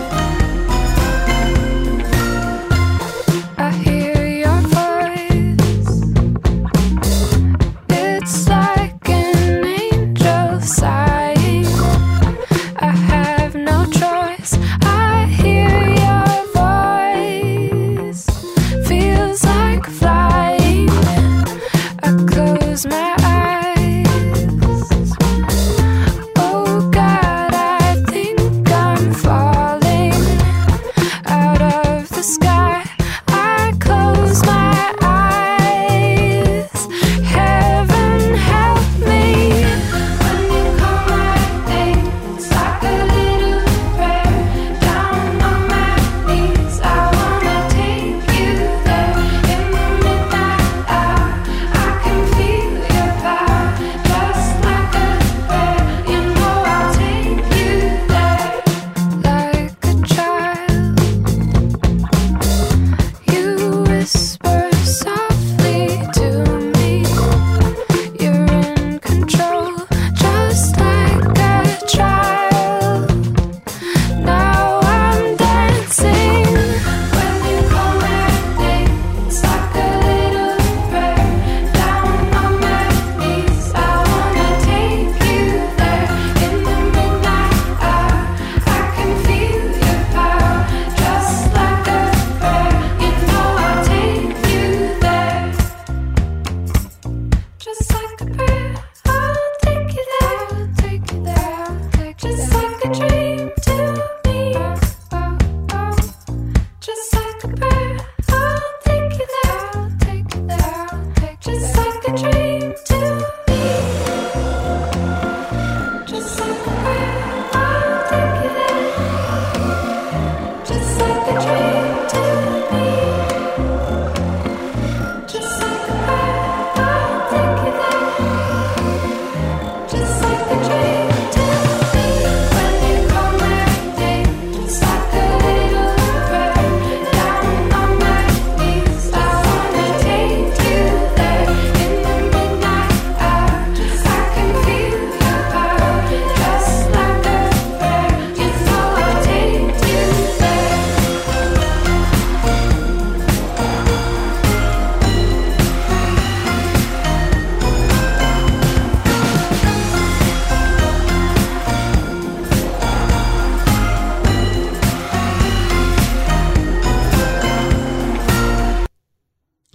I hear your voice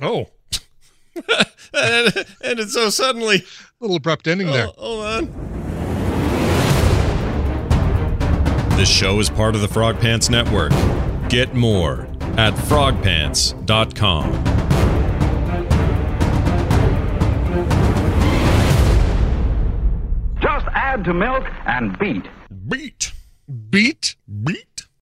Oh. and, and it's so suddenly. A little abrupt ending there. Oh, hold on. This show is part of the Frog Pants Network. Get more at frog pants dot com. Just add to milk and beat. Beat. Beat? Beat.